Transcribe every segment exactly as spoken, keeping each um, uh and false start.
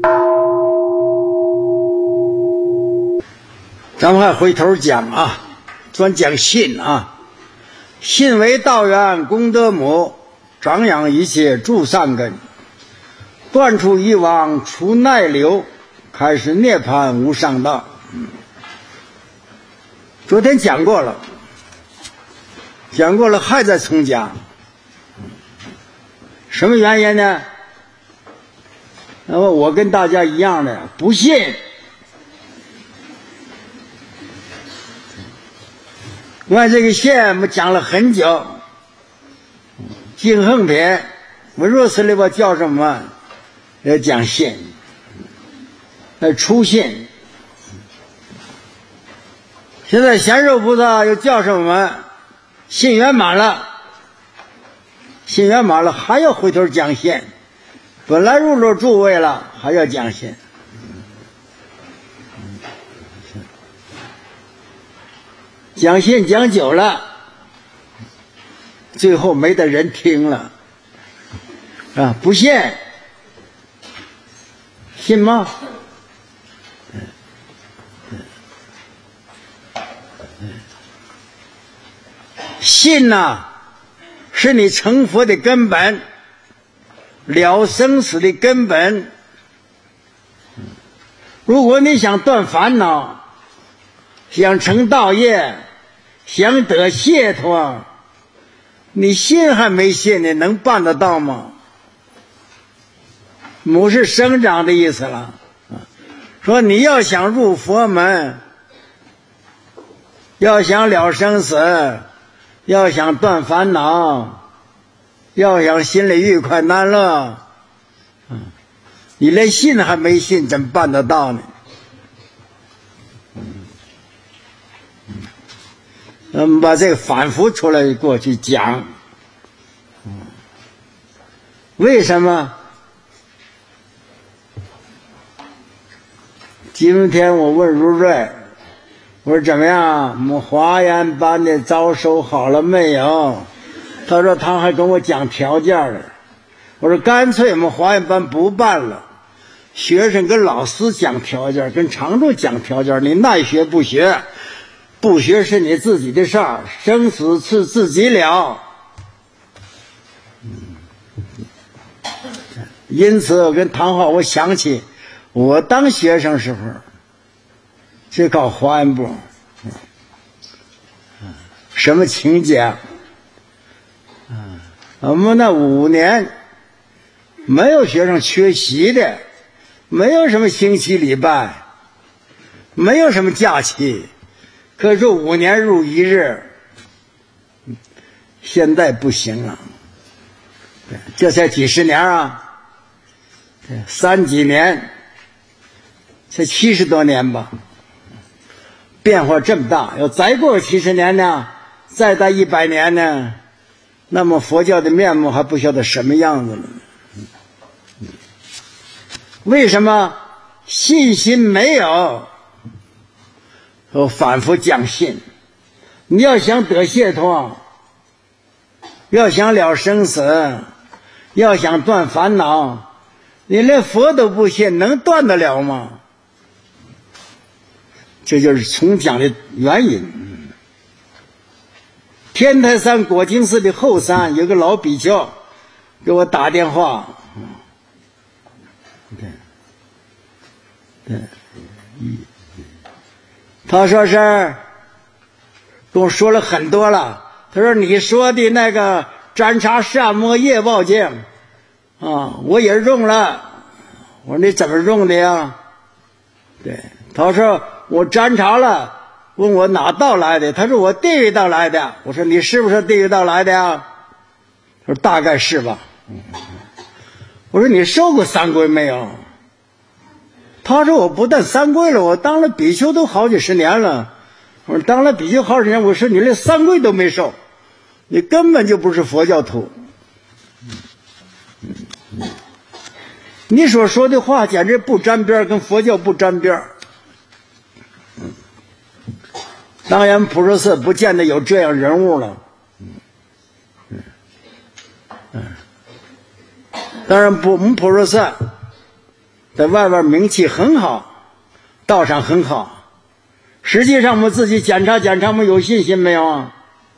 咱们还回头讲啊，专讲信啊。信为道源，功德母，长养一切助善根，断除以往，除耐流，开始涅槃无上道。昨天讲过了，讲过了，还在重讲。什么原因呢？那么我跟大家一样的，不信。按这个信我们讲了很久，净横品我若是里边叫什么？要讲信，呃，出信。现在贤寿菩萨又叫什么？信圆满了，信圆满了，还要回头讲信。本来入了诸位了，还要讲信。讲信讲久了，最后没得人听了啊！不信，信吗？信呐、啊，是你成佛的根本，了生死的根本。如果你想断烦恼，想成道业，想得解脱，你信还没信呢，能办得到吗？母是生长的意思了，说你要想入佛门，要想了生死，要想断烦恼，要想心里愉快难乐，你连信还没信，怎么办得到呢？我们把这个反复出来过去讲，为什么？今天我问如瑞，我说怎么样？我们华严班的招收好了没有？他说他还跟我讲条件了。我说干脆我们华严班不办了，学生跟老师讲条件，跟常住讲条件，你爱学不学？不学是你自己的事儿，生死是自己了。因此我跟唐浩，我想起我当学生时候去考华严部，什么情节？我们那五年没有学生缺席的，没有什么星期礼拜，没有什么假期。可是五年入一日，现在不行了，这才几十年啊，三几年，才七十多年吧，变化这么大。要再过七十年呢，再到一百年呢，那么佛教的面目还不晓得什么样子了。为什么信心没有？我反复讲信，你要想得解脱，要想了生死，要想断烦恼，你连佛都不信，能断得了吗？这就是重讲的原因。天台山果净寺的后山有个老比丘给我打电话，对对，他说是跟我说了很多了。他说你说的那个占察善摩业报经啊，我也用了。我说你怎么用的呀？对，他说我占察了，问我哪道来的？他说我地狱道来的。我说你是不是地狱道来的呀？他说大概是吧。我说你受过三皈没有？他说我不但三皈了，我当了比丘都好几十年了。我说当了比丘好几年，我说你连三皈都没受，你根本就不是佛教徒。你所说的话简直不沾边，跟佛教不沾边。当然普陀寺不见得有这样人物了。当然不，我们普陀寺在外边名气很好，道上很好，实际上我们自己检查检查，我们有信心没有啊？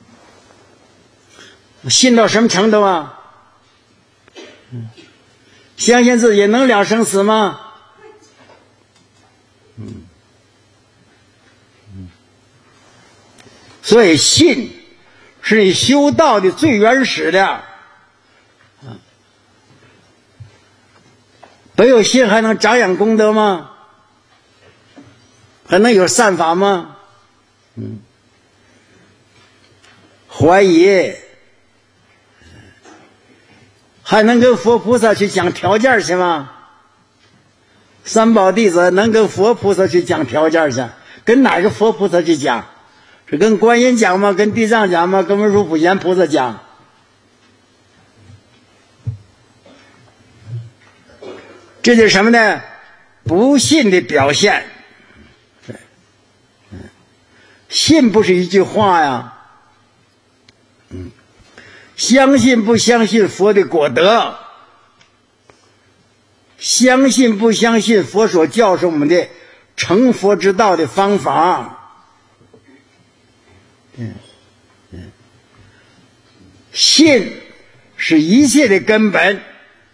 信到什么程度啊？相信自己能了生死吗？嗯，所以信是你修道的最原始的。没有信还能长养功德吗？还能有善法吗？嗯，怀疑还能跟佛菩萨去讲条件去吗？三宝弟子能跟佛菩萨去讲条件去？跟哪个佛菩萨去讲？是跟观音讲吗？跟地藏讲吗？跟文殊普贤菩萨讲？这就是什么呢？不信的表现。信不是一句话呀，嗯，相信不相信佛的果德，相信不相信佛所教授我们的成佛之道的方法。嗯嗯，信是一切的根本。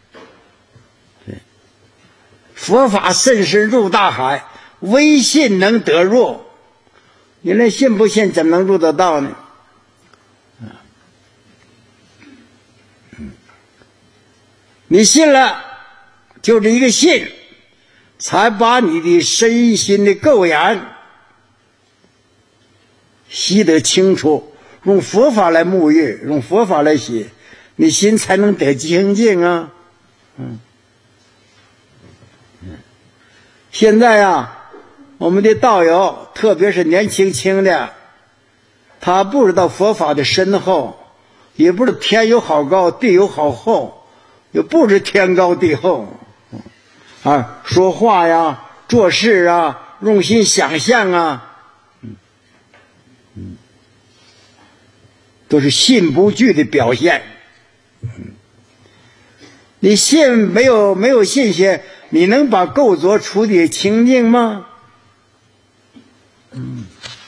佛法甚深入大海，唯信能得入。你连信不信怎么能入得到呢？你信了，就这一个信，才把你的身心的垢眼洗得清楚，用佛法来沐浴，用佛法来洗，你心才能得清净啊。嗯。现在啊，我们的道友，特别是年轻轻的，他不知道佛法的深厚，也不知道天有好高，地有好厚，也不知天高地厚啊，说话呀，做事啊，用心想象啊，嗯嗯，都是信不具的表现。你信没有没有信心，你能把垢浊处理清净吗？嗯，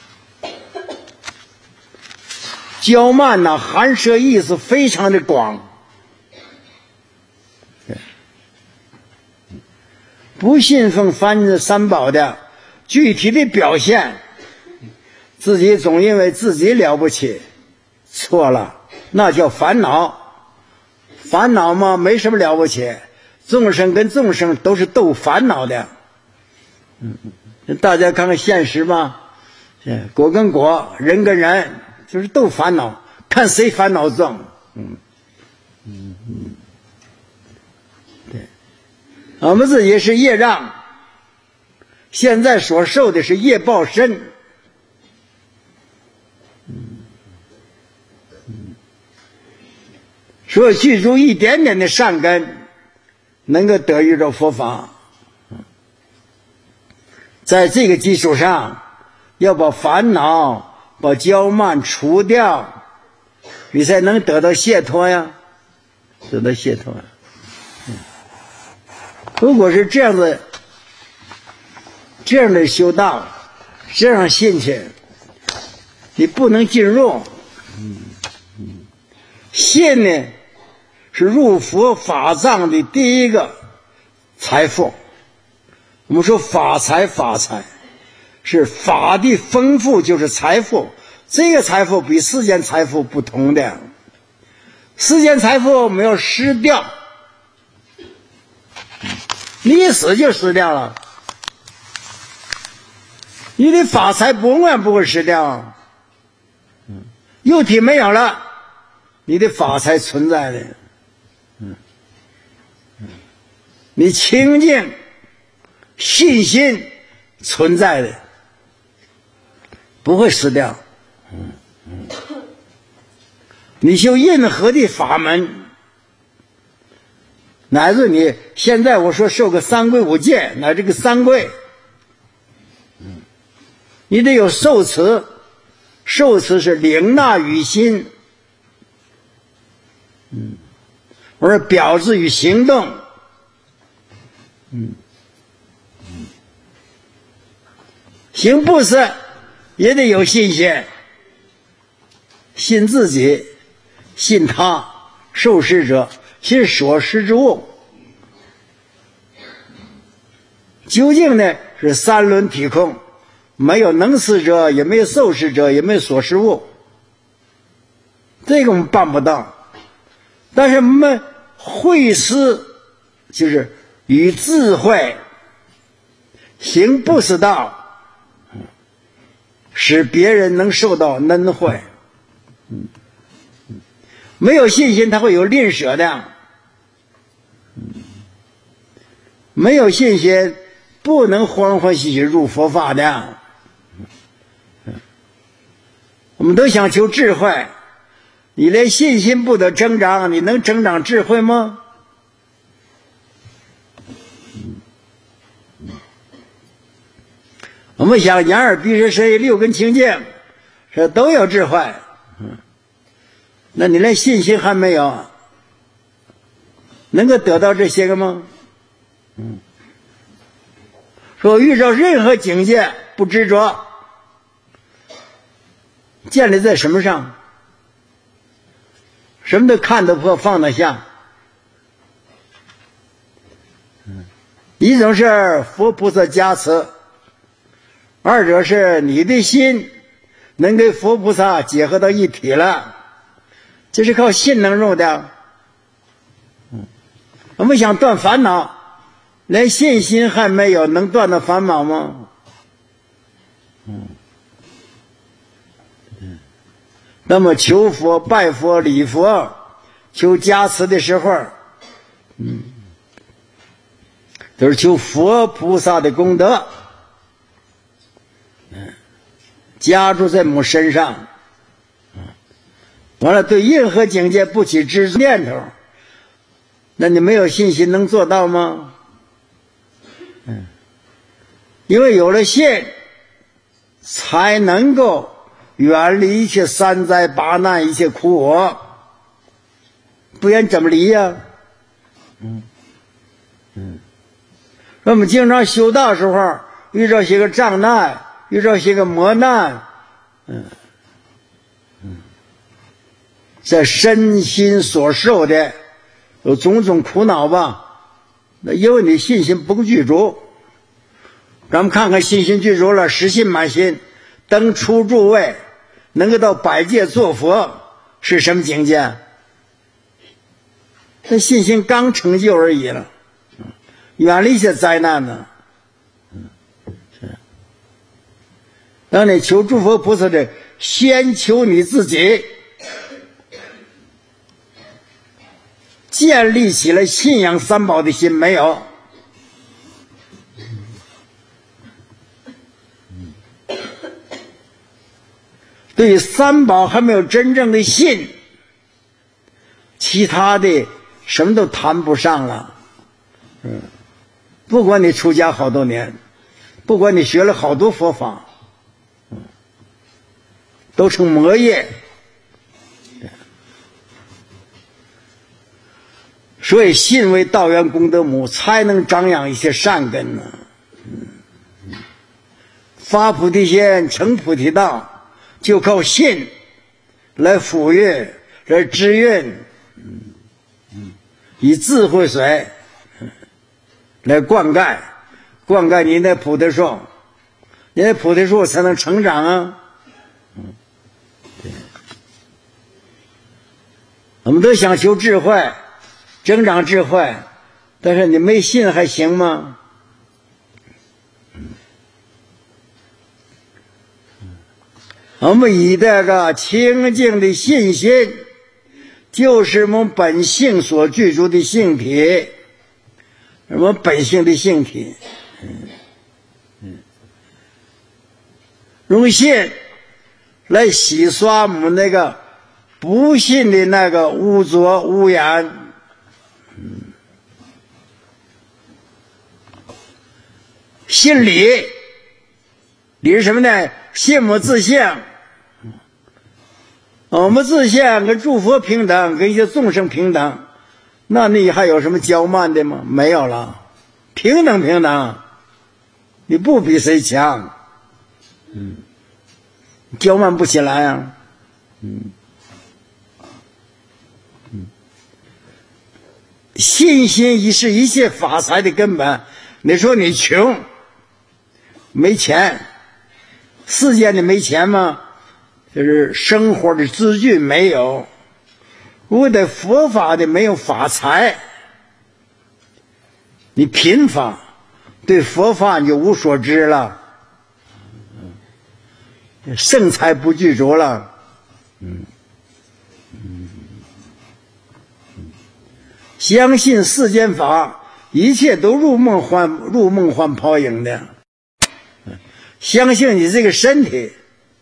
骄慢呐、啊，含摄意思非常的广。不信奉三三宝的具体的表现，自己总因为自己了不起，错了，那叫烦恼。烦恼嘛，没什么了不起，众生跟众生都是斗烦恼的。嗯，大家看看现实吧，果跟果，人跟人，就是斗烦恼，看谁烦恼重。嗯嗯嗯，对，我们自己是业障，现在所受的是业报身。所以记住一点点的善根，能够得遇着佛法。在这个基础上，要把烦恼、把骄慢除掉，你才能得到解脱呀，得到解脱呀。如果是这样的，这样的修道，这样信去，你不能进入。嗯嗯，信呢？是入佛法藏的第一个财富。我们说法财，法财是法的丰富就是财富，这个财富比世间财富不同的。世间财富我们要失掉，你一死就失掉了，你的法财永远不会失掉。肉体没有了，你的法财存在的。嗯，你清净信心存在的，不会失掉。嗯嗯，你修任何的法门，乃至你现在我说受个三皈五戒，乃至个三皈，嗯，你得有受持，受持是领纳于心，嗯。而表示与行动，嗯， 行布施也得有信心，信自己，信他，受施者，信所施之物。究竟呢是三轮体空，没有能施者，也没有受施者，也没有所施物。这个我们办不到。但是我们会施就是与智慧行布施道，使别人能受到恩惠。没有信心他会有吝啬的，没有信心不能欢欢喜喜入佛法的。我们都想求智慧，你连信心不得增长，你能增长智慧吗？我们想眼耳鼻舌身意六根清净，这都有智慧，那你连信心还没有，能够得到这些个吗？嗯，说遇到任何境界不执着，建立在什么上？什么都看得破放得下。一种是佛菩萨加持，二者是你的心能跟佛菩萨结合到一体了，这是靠信能入的。我们想断烦恼，连信心还没有，能断的烦恼吗？那么求佛拜佛礼佛求加持的时候，嗯，都是求佛菩萨的功德，嗯，加注在我们身上，嗯，完了对任何境界不起执着念头，那你没有信心能做到吗？嗯，因为有了信，才能够远离一切三灾八难，一切苦我，不然怎么离呀？嗯嗯，我们经常修道时候遇到些个障难，遇到些个磨难，嗯嗯，在身心所受的有种种苦恼吧，那因为你信心不够具足。咱们看看信心具足了，实信满心，登出诸位，能够到百界做佛，是什么境界？那信心刚成就而已了，远离一些灾难呢。是，当你求诸佛菩萨的，先求你自己，建立起了信仰三宝的心没有？对三宝还没有真正的信，其他的什么都谈不上了。嗯，不管你出家好多年，不管你学了好多佛法，嗯，都成魔业。所以信为道源功德母，才能长养一些善根呢。嗯，发菩提心，成菩提道，就靠信来抚育，来滋润，嗯嗯，以智慧水来灌溉，灌溉你的菩提树，你的菩提树才能成长啊。嗯，对，我们都想求智慧，增长智慧，但是你没信还行吗？我们以这个清净的信心，就是我们本性所具足的性体，我们本性的性体，嗯嗯，用信来洗刷我们那个不信的那个污浊污染，嗯，信理，理是什么呢？信我自性。我们自性跟诸佛平等，跟一些众生平等，那你还有什么骄慢的吗？没有了，平等平等，你不比谁强， 嗯，骄慢不起来啊。嗯嗯，信心已是一切发财的根本。你说你穷，没钱，世间的没钱吗？就是生活的资具没有。如果在佛法的没有法财，你贫乏，对佛法你就无所知了，圣财不具足了。嗯嗯，相信世间法，一切都入梦幻入梦幻泡影的。相信你这个身体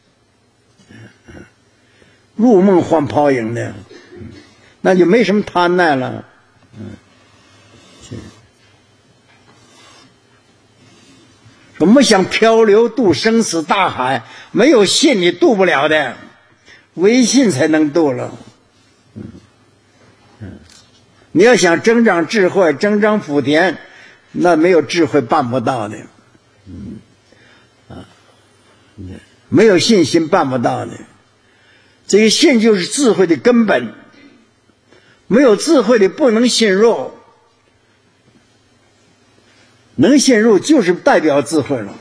入梦幻泡影的，那就没什么贪爱了。嗯，我们想漂流渡生死大海，没有信你渡不了的，唯信才能渡了。嗯嗯，你要想增长智慧，增长福田，那没有智慧办不到的。嗯啊，没有信心办不到的。这个信就是智慧的根本，没有智慧的不能信入，能信入就是代表智慧了。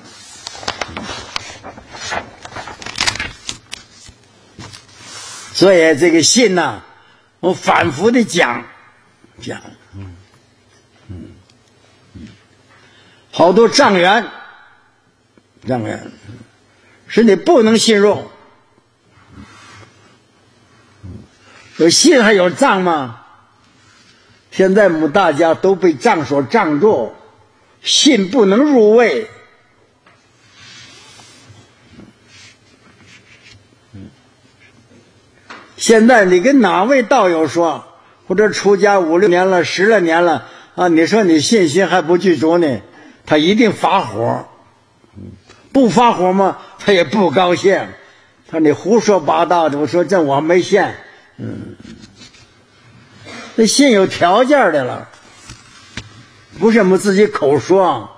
所以这个信呢、啊，我反复的讲讲，嗯嗯嗯，好多障缘，障缘是你不能信入。有信还有障吗？现在我们大家都被障所障住，信不能入位。现在你跟哪位道友说，或者出家五六年了、十来年了啊，你说你信心还不具足呢，他一定发火。不发火吗？他也不高兴。他说你胡说八道的，我说这我没信。嗯，这信有条件的了，不是我们自己口说。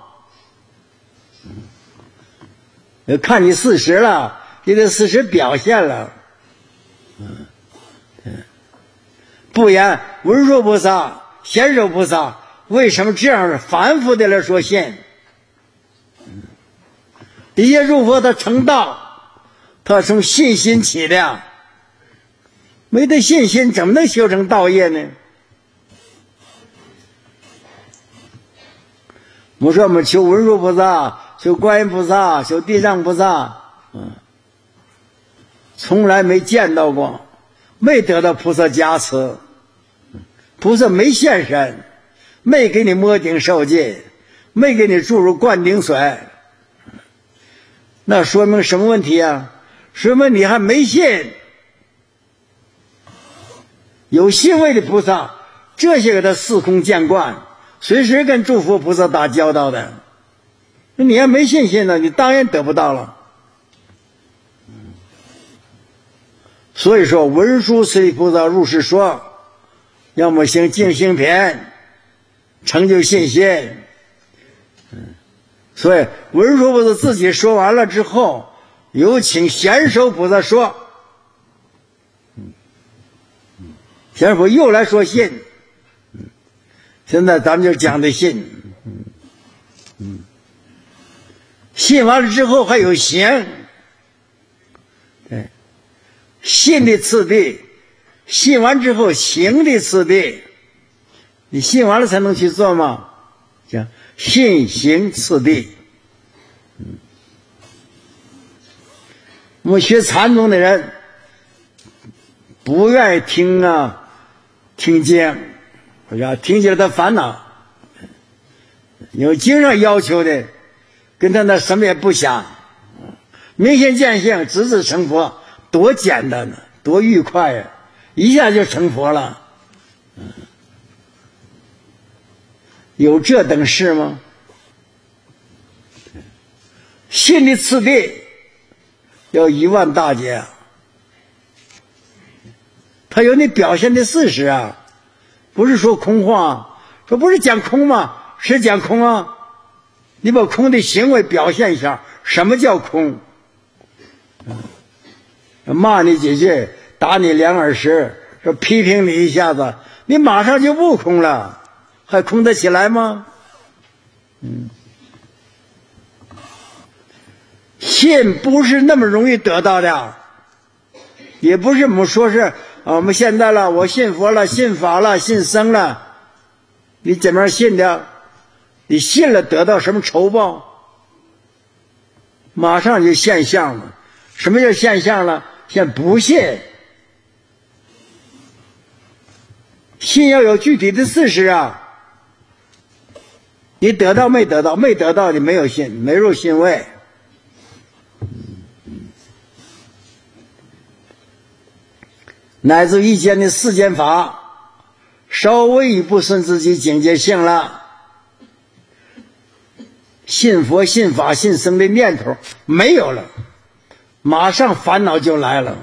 嗯，看你事实了，你的事实表现了。嗯嗯，不然文殊菩萨、贤首菩萨为什么这样反复的来说信？嗯，一切入佛他成道，他从信心起的。没得信心怎么能修成道业呢？我说我们求文殊菩萨，求观音菩萨，求地藏菩萨，嗯，从来没见到过，没得到菩萨加持，菩萨没现身，没给你摸顶受戒，没给你注入灌顶水，那说明什么问题啊？说明你还没信。有信位的菩萨，这些个他司空见惯，随时跟诸佛菩萨打交道的。你要没信心呢，你当然得不到了。所以说文殊师利菩萨入世说，要么行净行品，成就信心。所以文殊菩萨自己说完了之后，有请贤首菩萨说。贤首又来说信，现在咱们就讲的信，嗯，信完了之后还有行，对，信的次第，信完之后行的次第，你信完了才能去做吗？讲信行次第。嗯，我们学禅宗的人不愿意听啊。听经，我说听起来他烦恼，有经上要求的，跟他那什么也不想，明心见性，直至成佛，多简单呢，多愉快呀，一下就成佛了。有这等事吗？信的次第要一万大劫，他有你表现的事实啊，不是说空话，说不是讲空吗？是讲空啊，你把空的行为表现一下，什么叫空？ 骂你几句，打你两耳屎，说批评你一下子，你马上就悟空了，还空得起来吗？嗯，信不是那么容易得到的，也不是我们说是啊，我们现在了，我信佛了，信法了，信僧了，你怎么样信的？你信了得到什么酬报？马上就现象了。什么叫现象了？现不信。信要有具体的事实啊。你得到没得到？没得到你没有信，没入信位。乃至一见的世间法，稍微一不顺自己境界性了，信佛信法信僧的念头没有了，马上烦恼就来了。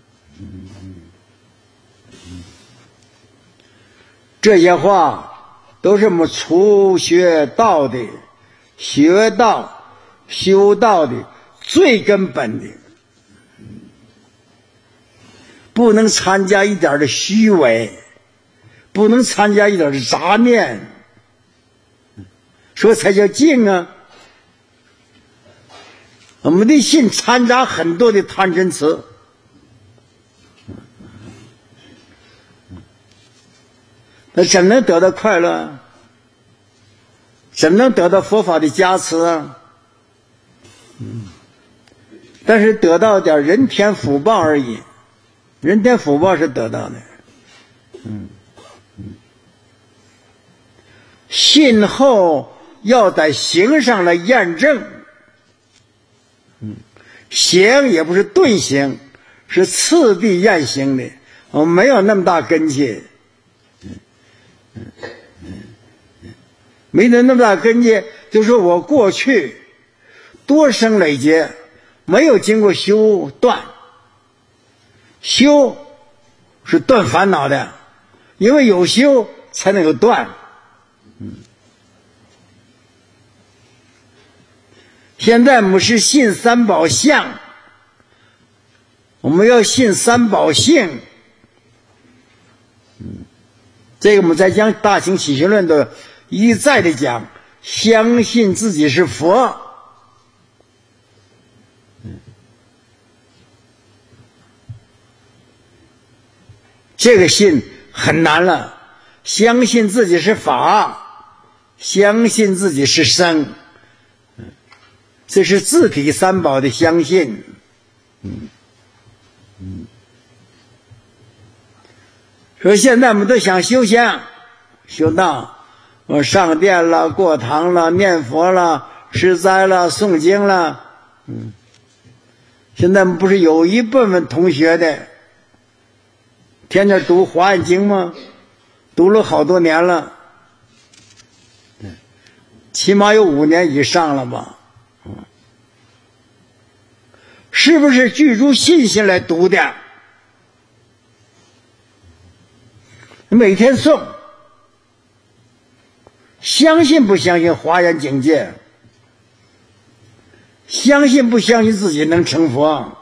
这些话都是我们初学道的学道修道的最根本的，不能参加一点的虚伪，不能参加一点的杂念，说才叫静啊。我们的心掺杂很多的贪嗔痴，那怎能得到快乐？怎能得到佛法的加持啊？嗯，但是得到点人天福报而已，人天福报是得到的。嗯，信后要在行上来验证。嗯，行也不是顿行，是次第验行的，我没有那么大根基。没得那么大根基，就说我过去多生累劫没有经过修断，修是断烦恼的，因为有修才能有断。嗯，现在我们是信三宝相，我们要信三宝性。嗯，这个我们在讲《大行起信论》的一再的讲，相信自己是佛。这个信很难了，相信自己是法，相信自己是僧，这是自体三宝的相信。嗯嗯，说现在我们都想修香修道，我上殿了，过堂了，念佛了，吃斋了，诵经了。嗯，现在不是有一部分同学的天天读华严经吗？读了好多年了，起码有五年以上了吧。嗯，是不是具足信心来读的？每天诵，相信不相信华严境界？相信不相信自己能成佛？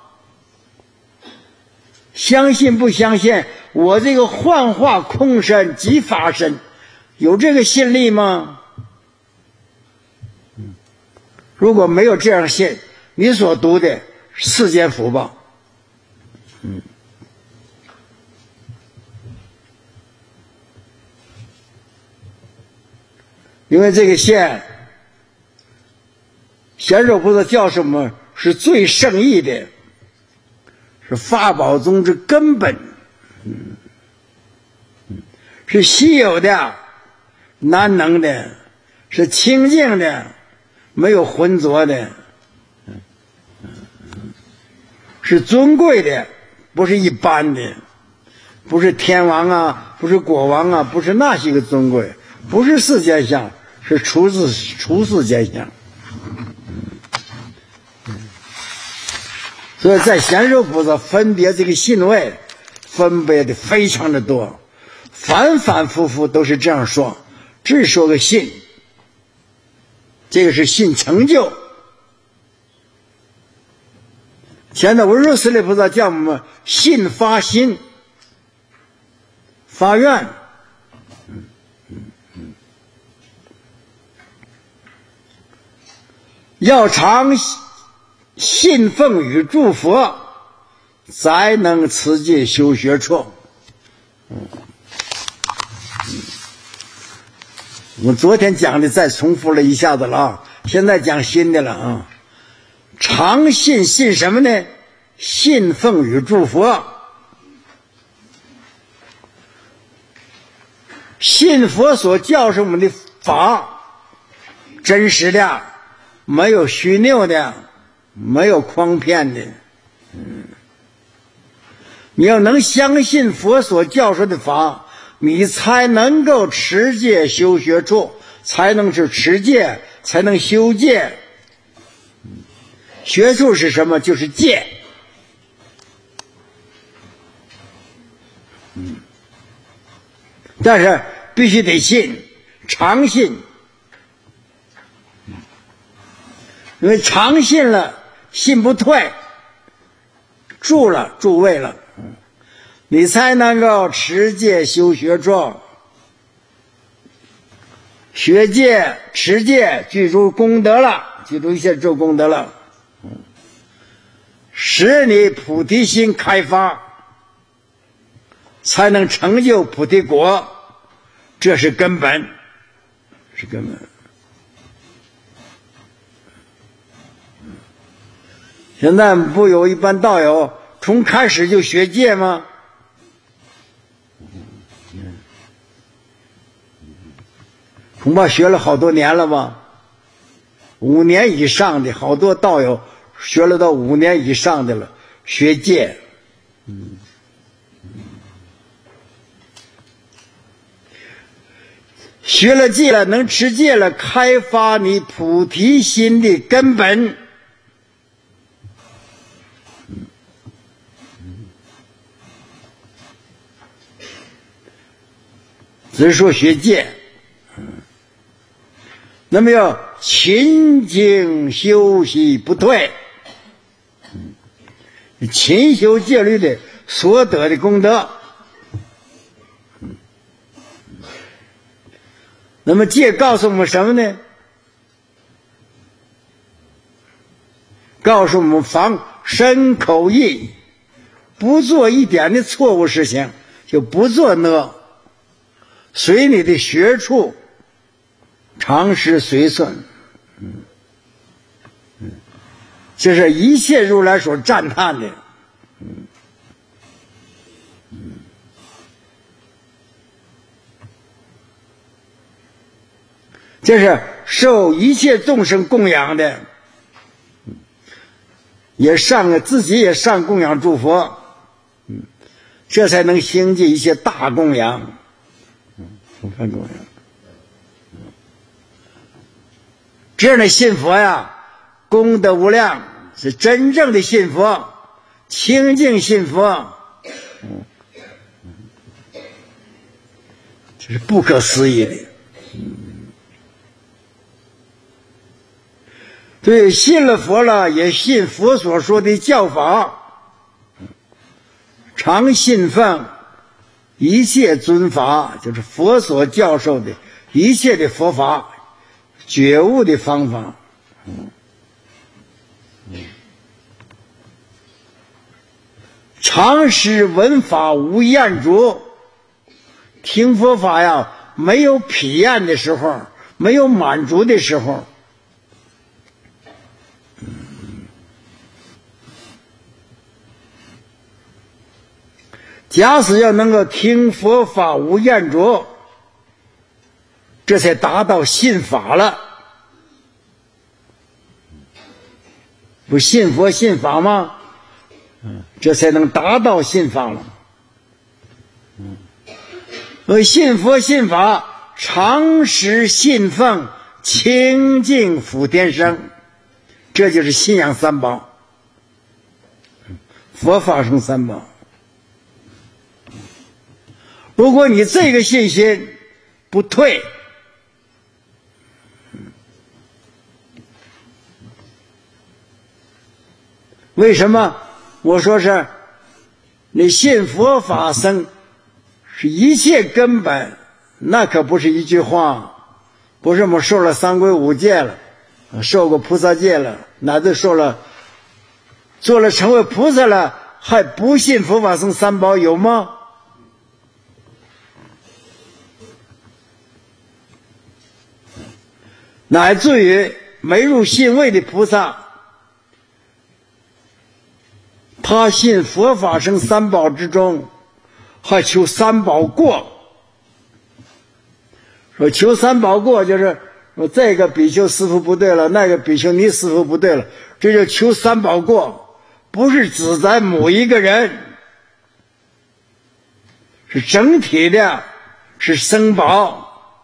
相信不相信我这个幻化空身即法身有这个信力吗？如果没有这样信，你所读的世间福报。嗯，因为这个线贤手菩萨叫什么？是最胜义的，是法宝宗之根本。嗯，是稀有的，难能的，是清净的，没有浑浊的，是尊贵的，不是一般的，不是天王啊，不是国王啊，不是那些个尊贵，不是世间相，是出自出世间相。所以在贤受菩萨分别这个信位分别的非常的多，反反复复都是这样说，只说个信，这个是信成就， 现在文殊师利菩萨叫我们信发心发愿，要常信奉与诸佛，才能持戒修学处。我昨天讲的再重复了一下子了啊，现在讲新的了啊。常信信什么呢？信奉与诸佛。信佛所教授我们的法，真实的，没有虚拗的，没有诓骗的。嗯，你要能相信佛所教授的法，你才能够持戒修学处，才能是持戒，才能修戒。学处是什么？就是戒。嗯，但是必须得信，常信。因为常信了，信不退，住了，住位了，你才能够持戒修学处。学戒、持戒，具足功德了，具足一切诸功德了，使你菩提心开发，才能成就菩提果，这是根本，是根本。现在不有一般道友从开始就学戒吗？恐怕学了好多年了吧，五年以上的好多道友学了到五年以上的了，学戒。嗯，学了戒了，能持戒了，开发你菩提心的根本。只是说学戒，那么要勤精修习不退，勤修戒律的所得的功德。那么戒告诉我们什么呢？告诉我们防身口意，不做一点的错误事情，就不做呢，随你的学处常时随顺。嗯嗯，这是一切如来所赞叹的。嗯嗯，这是受一切众生供养的，也上自己也上供养诸佛，嗯，这才能兴起一些大供养。我看供养，这样的信佛呀，功德无量，是真正的信佛，清净信佛，嗯，这是不可思议的。嗯，对，信了佛了，也信佛所说的教法，常信奉一切尊法，就是佛所教授的一切的佛法，觉悟的方法。嗯嗯，常时闻法无厌足，听佛法呀，没有疲厌的时候，没有满足的时候。假使要能够听佛法无厌足，这才达到信法了。不信佛信法吗？嗯，这才能达到信法了。嗯，所以信佛信法，常时信奉清净福天生，这就是信仰三宝，佛法生三宝。如果你这个信心不退，为什么？ 我说是，你信佛法僧是一切根本，那可不是一句话，不是我们受了三皈五戒了，受过菩萨戒了，乃至受了做了成为菩萨了，还不信佛法僧三宝有吗？乃至于没入信位的菩萨，他信佛法僧三宝之中，还求三宝过。说求三宝过，就是说这个比丘师父不对了，那个比丘尼师父不对了，这就求三宝过，不是指在某一个人，是整体的，是僧宝。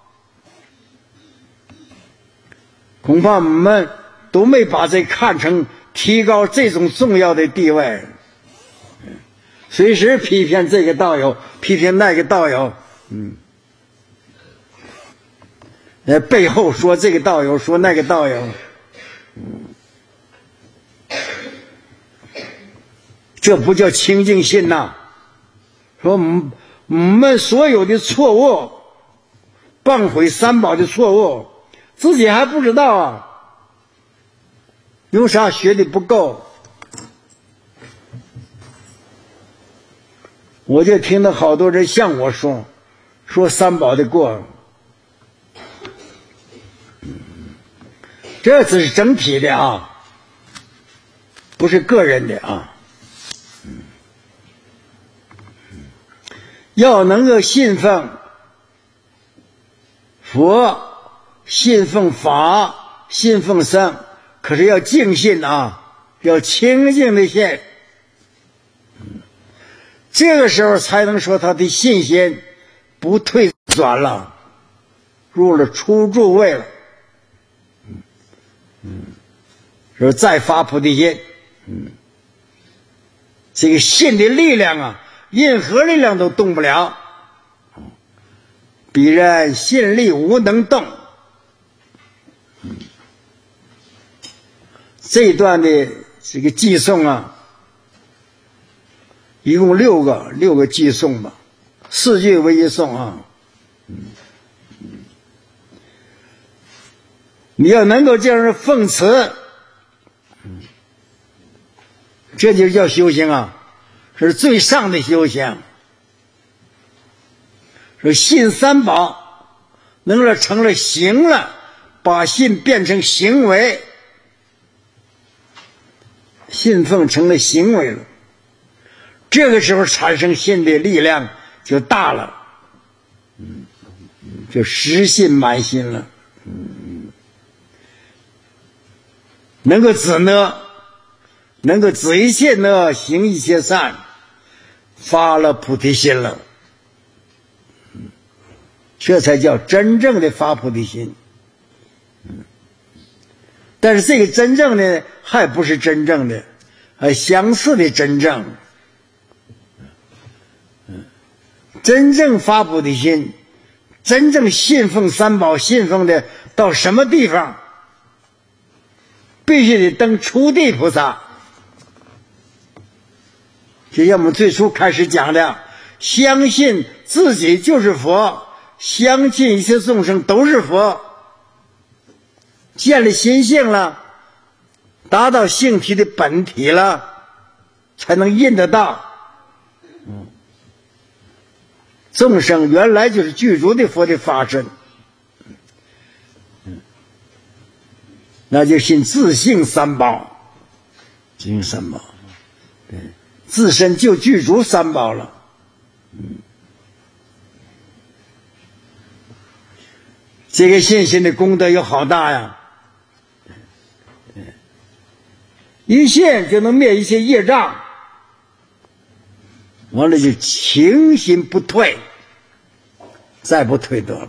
恐怕我们都没把这看成提高这种重要的地位，随时批评这个道友，批评那个道友，嗯，在背后说这个道友，说那个道友，嗯，这不叫清净心呐！说我们我们所有的错误，谤毁三宝的错误，自己还不知道啊，用啥学的不够？我就听到好多人向我说，说三宝的过，这只是整体的啊，不是个人的啊。要能够信奉佛，信奉法，信奉僧，可是要净信啊，要清净的信，这个时候才能说他的信心不退转了，入了初住位了。嗯，说再发菩提心，嗯，这个信的力量啊，任何力量都动不了，彼人信力无能动。这一段的这个偈颂啊，一共六个六个偈颂吧，四句为一颂啊。你要能够这样奉持，这就叫修行啊，是最上的修行。说信三宝，能够成了行了，把信变成行为，信奉成了行为了，这个时候产生信的力量就大了，嗯，就实信满心了，嗯，能够止恶，能够止一切恶，行一切善，发了菩提心了，这才叫真正的发菩提心。但是这个真正的还不是真正的，还相似的真正。真正发菩提心，真正信奉三宝，信奉的到什么地方，必须得登初地菩萨。就像我们最初开始讲的，相信自己就是佛，相信一切众生都是佛，建立心性了，达到性体的本体了，才能印得到。嗯，众生原来就是具足的佛的法身，嗯，那就信自性三宝，自性三宝，对，自身就具足三宝了。嗯，这个信心的功德有好大呀！一信就能灭一切业障，完了就情心不退，再不退得了。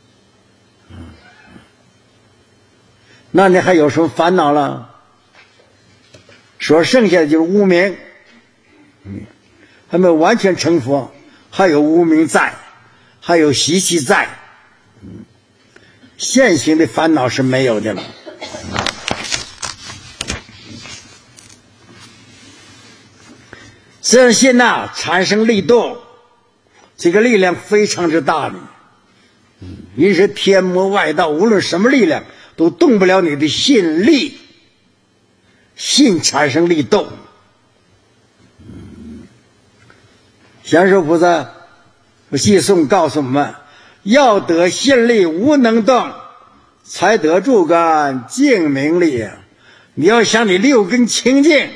那你还有什么烦恼了？说剩下的就是无明，还没有完全成佛，还有无明在，还有习气在，现行的烦恼是没有的了。 这样心呐产生力动，这个力量非常之大的。因是天魔外道，无论什么力量都动不了你的心力，心产生力动。贤寿菩萨偈颂告诉我们，要得心力无能动，才得诸根净明力。你要想你六根清净，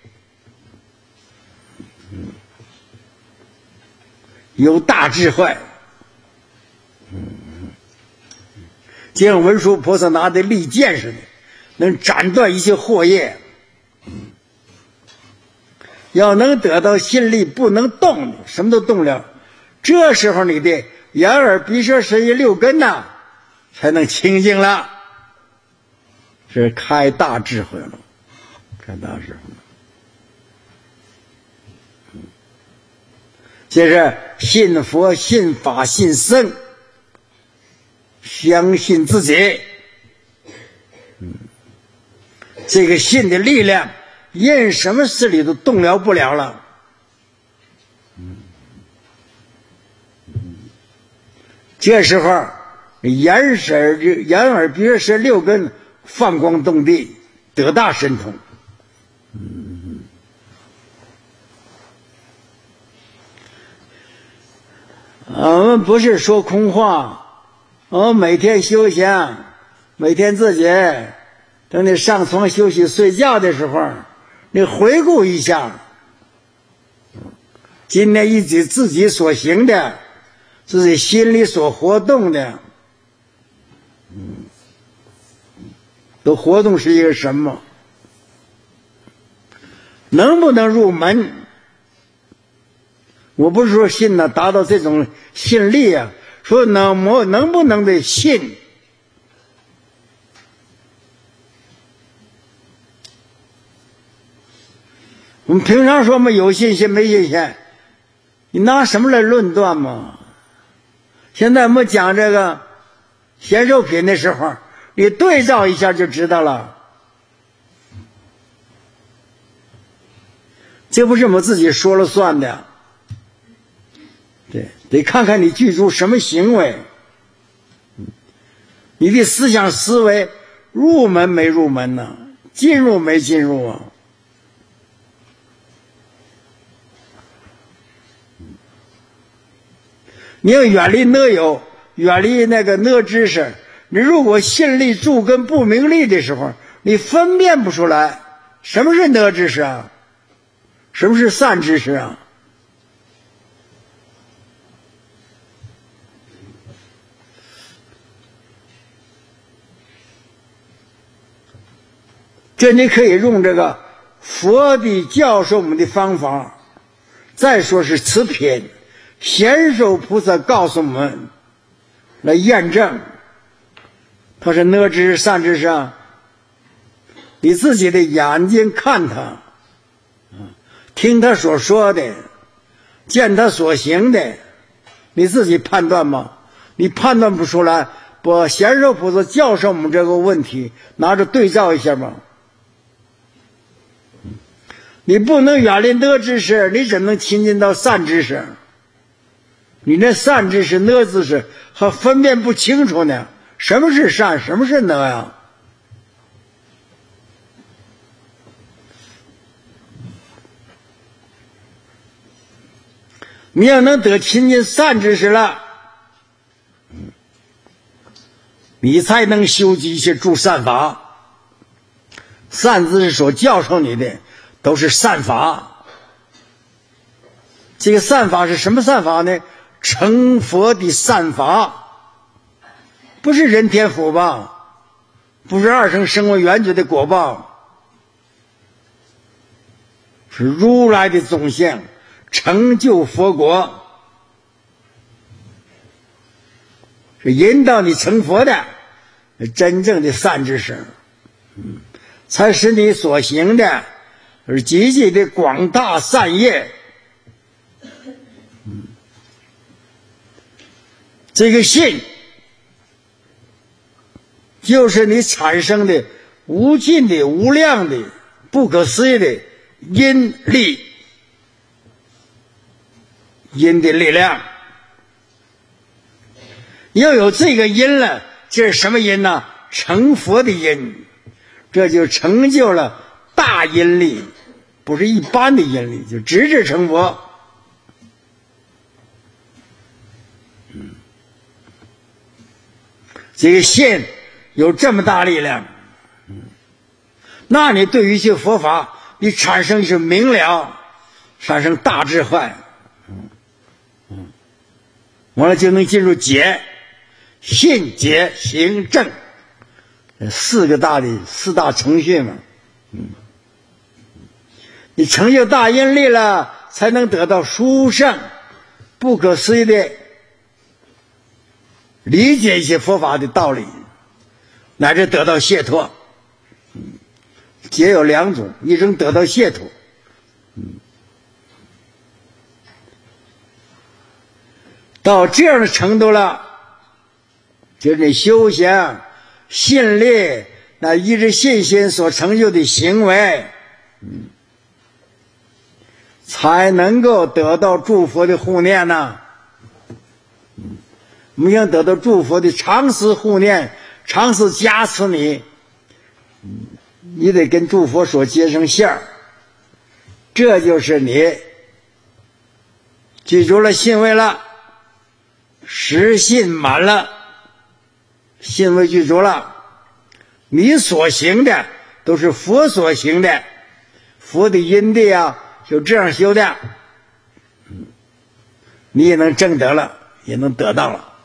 有大智慧，就像文殊菩萨拿的利剑似的，能斩断一切惑业。要能得到心力不能动的，什么都动了，这时候你的眼耳鼻舌身意六根呐、啊，才能清净了，是开大智慧了，开大智慧了。这是信佛、信法、信僧，相信自己。嗯，这个信的力量，任什么事里都动摇不了了。嗯，这时候眼神、眼耳鼻舌身六根放光动地，得大神通。嗯，我们不是说空话，我们每天修行，每天自己等你上床休息睡觉的时候，你回顾一下，今天一己自己所行的，自己心里所活动的，嗯，都活动是一个什么？能不能入门？我不是说信呢达到这种信力啊，说能不能不能的信。我们平常说嘛，有信心没信心，你拿什么来论断嘛？现在我们讲这个显受品的时候，你对照一下就知道了。这不是我们自己说了算的，对，得看看你具足什么行为，你的思想思维入门没入门呢？进入没进入啊？你要远离呢有，远离那个呢知识。你如果心力住根不明力的时候，你分辨不出来什么是呢知识啊，什么是散知识啊。这你可以用这个佛的教授我们的方法，再说是此品贤寿菩萨告诉我们来验证，他是呢知散知识啊。你自己的眼睛看他，听他所说的，见他所行的，你自己判断吗？你判断不出来，把贤寿菩萨教授我们这个问题拿着对照一下吗？你不能远离呢知识，你只能亲近到散知识。你那散知识、呢知识还分辨不清楚呢，什么是善，什么是呢呀？你要能得亲近散知识了，你才能修集一些诸善法。散知识所教授你的都是善法。这个善法是什么善法呢？成佛的善法，不是人天福报，不是二乘声闻缘觉的果报，是如来的总相，成就佛国，是引导你成佛的真正的善知识，嗯，才使你所行的是积极的广大善业。这个信就是你产生的无尽的无量的不可思议的因力。 因的力量。又有这个因了，这是什么因呢？成佛的因，这就成就了大因力，不是一般的因力，就直至成佛。嗯，这个信有这么大力量，嗯，那你对于一些佛法，你产生一些明了，产生大智慧，嗯嗯，完了就能进入解。信解行证，四个大的四大程序嘛，嗯，你成就大因力了，才能得到殊胜、不可思议的理解一些佛法的道理，乃至得到解脱。嗯，解有两种，一种得到解脱，嗯，到这样的程度了。就是你修行信力，那依着信心所成就的行为，嗯，才能够得到诸佛的护念呢。嗯，我们想得到诸佛的常时护念，常时加持你，嗯，你得跟诸佛所结成线儿，这就是你记住了信位了，实信满了。信位具足了，你所行的都是佛所行的，佛的因地啊，就这样修的，你也能证得了，也能得到了，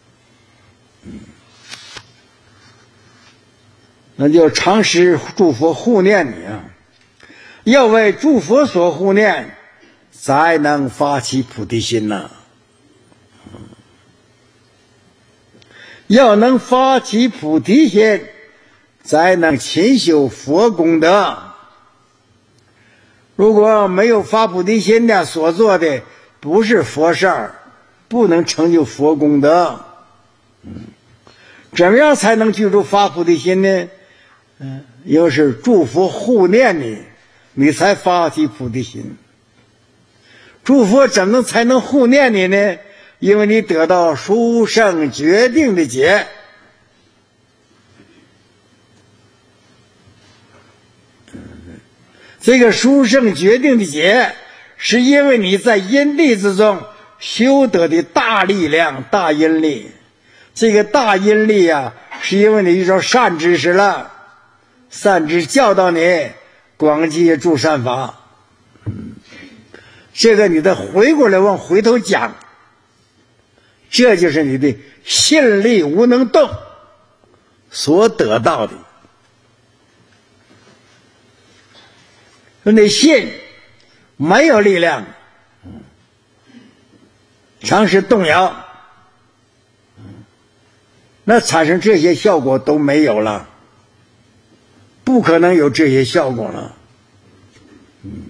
那就常时诸佛护念你啊，要为诸佛所护念，才能发起菩提心呐、啊。要能发起菩提心，才能勤修佛功德。如果没有发菩提心的，所做的不是佛事儿，不能成就佛功德。嗯，怎么样才能记住发菩提心呢？嗯，又是诸佛护念你，你才发起菩提心。诸佛怎么才能护念你呢？因为你得到殊胜决定的解，这个殊胜决定的解，是因为你在因地之中修得的大力量、大因力。这个大因力啊，是因为你遇到善知识了，善知识教导你广积诸善法，这个你得回过来往回头讲。这就是你的信力无能动所得到的。说你信没有力量，常时动摇，那产生这些效果都没有了，不可能有这些效果了。嗯，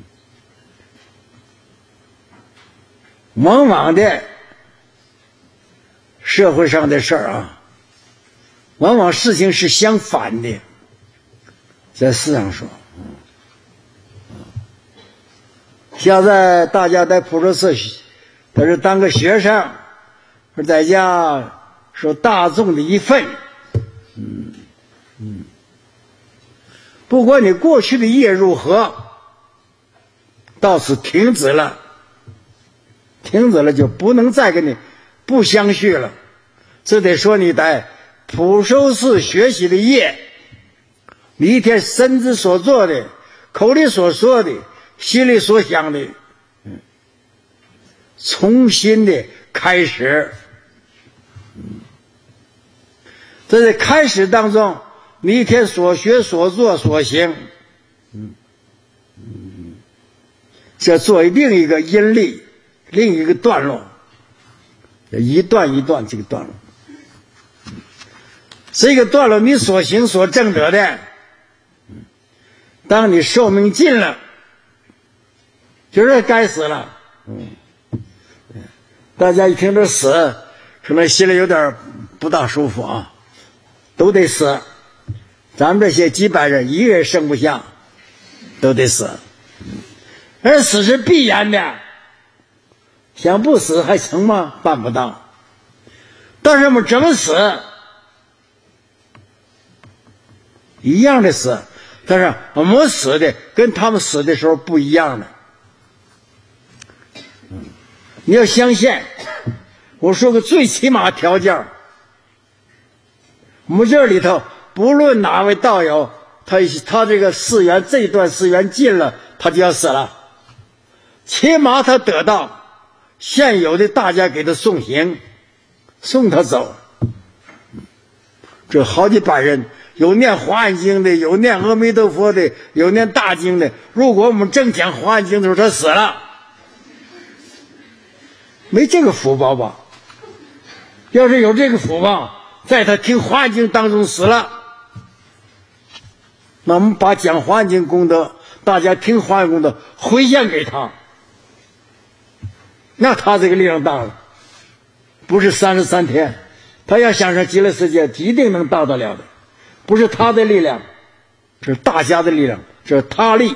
往往的社会上的事儿啊，往往事情是相反的，在世上说，现在大家在普陀寺都是当个学生，或在家说大众的一份，嗯嗯，不管你过去的业如何，到此停止了，停止了就不能再跟你不相续了。这得说你在普寿寺学习的业，你一天身之所做的，口里所说的，心里所想的，嗯，重新的开始。嗯，在这开始当中，你一天所学所做所行，嗯嗯，这作为另一个因力，另一个段落，一段一段这个段落。这个段落你所行所证得的，当你寿命尽了，就是该死了。嗯，大家一听这死，可能心里有点不大舒服啊，都得死。咱们这些几百人，一个人剩不下，都得死。而死是必然的， 想不死还成吗？办不到。但是我们怎么死？一样的死，但是我们死的跟他们死的时候不一样的。你要相信，我说个最起码条件，我们这里头不论哪位道友，他他这个寺院这一段寺院进了，他就要死了，起码他得到现有的大家给他送行，送他走。这好几百人，有念华严经的，有念阿弥陀佛的，有念大经的。如果我们正讲华严经的时候他死了，没这个福报吧？要是有这个福报，在他听华严经当中死了，那我们把讲华严经功德，大家听华严功德回向给他，那他这个力量大了，不是三十三天，他要想上极乐世界一定能到得了的，不是他的力量，这是大家的力量，这是他力。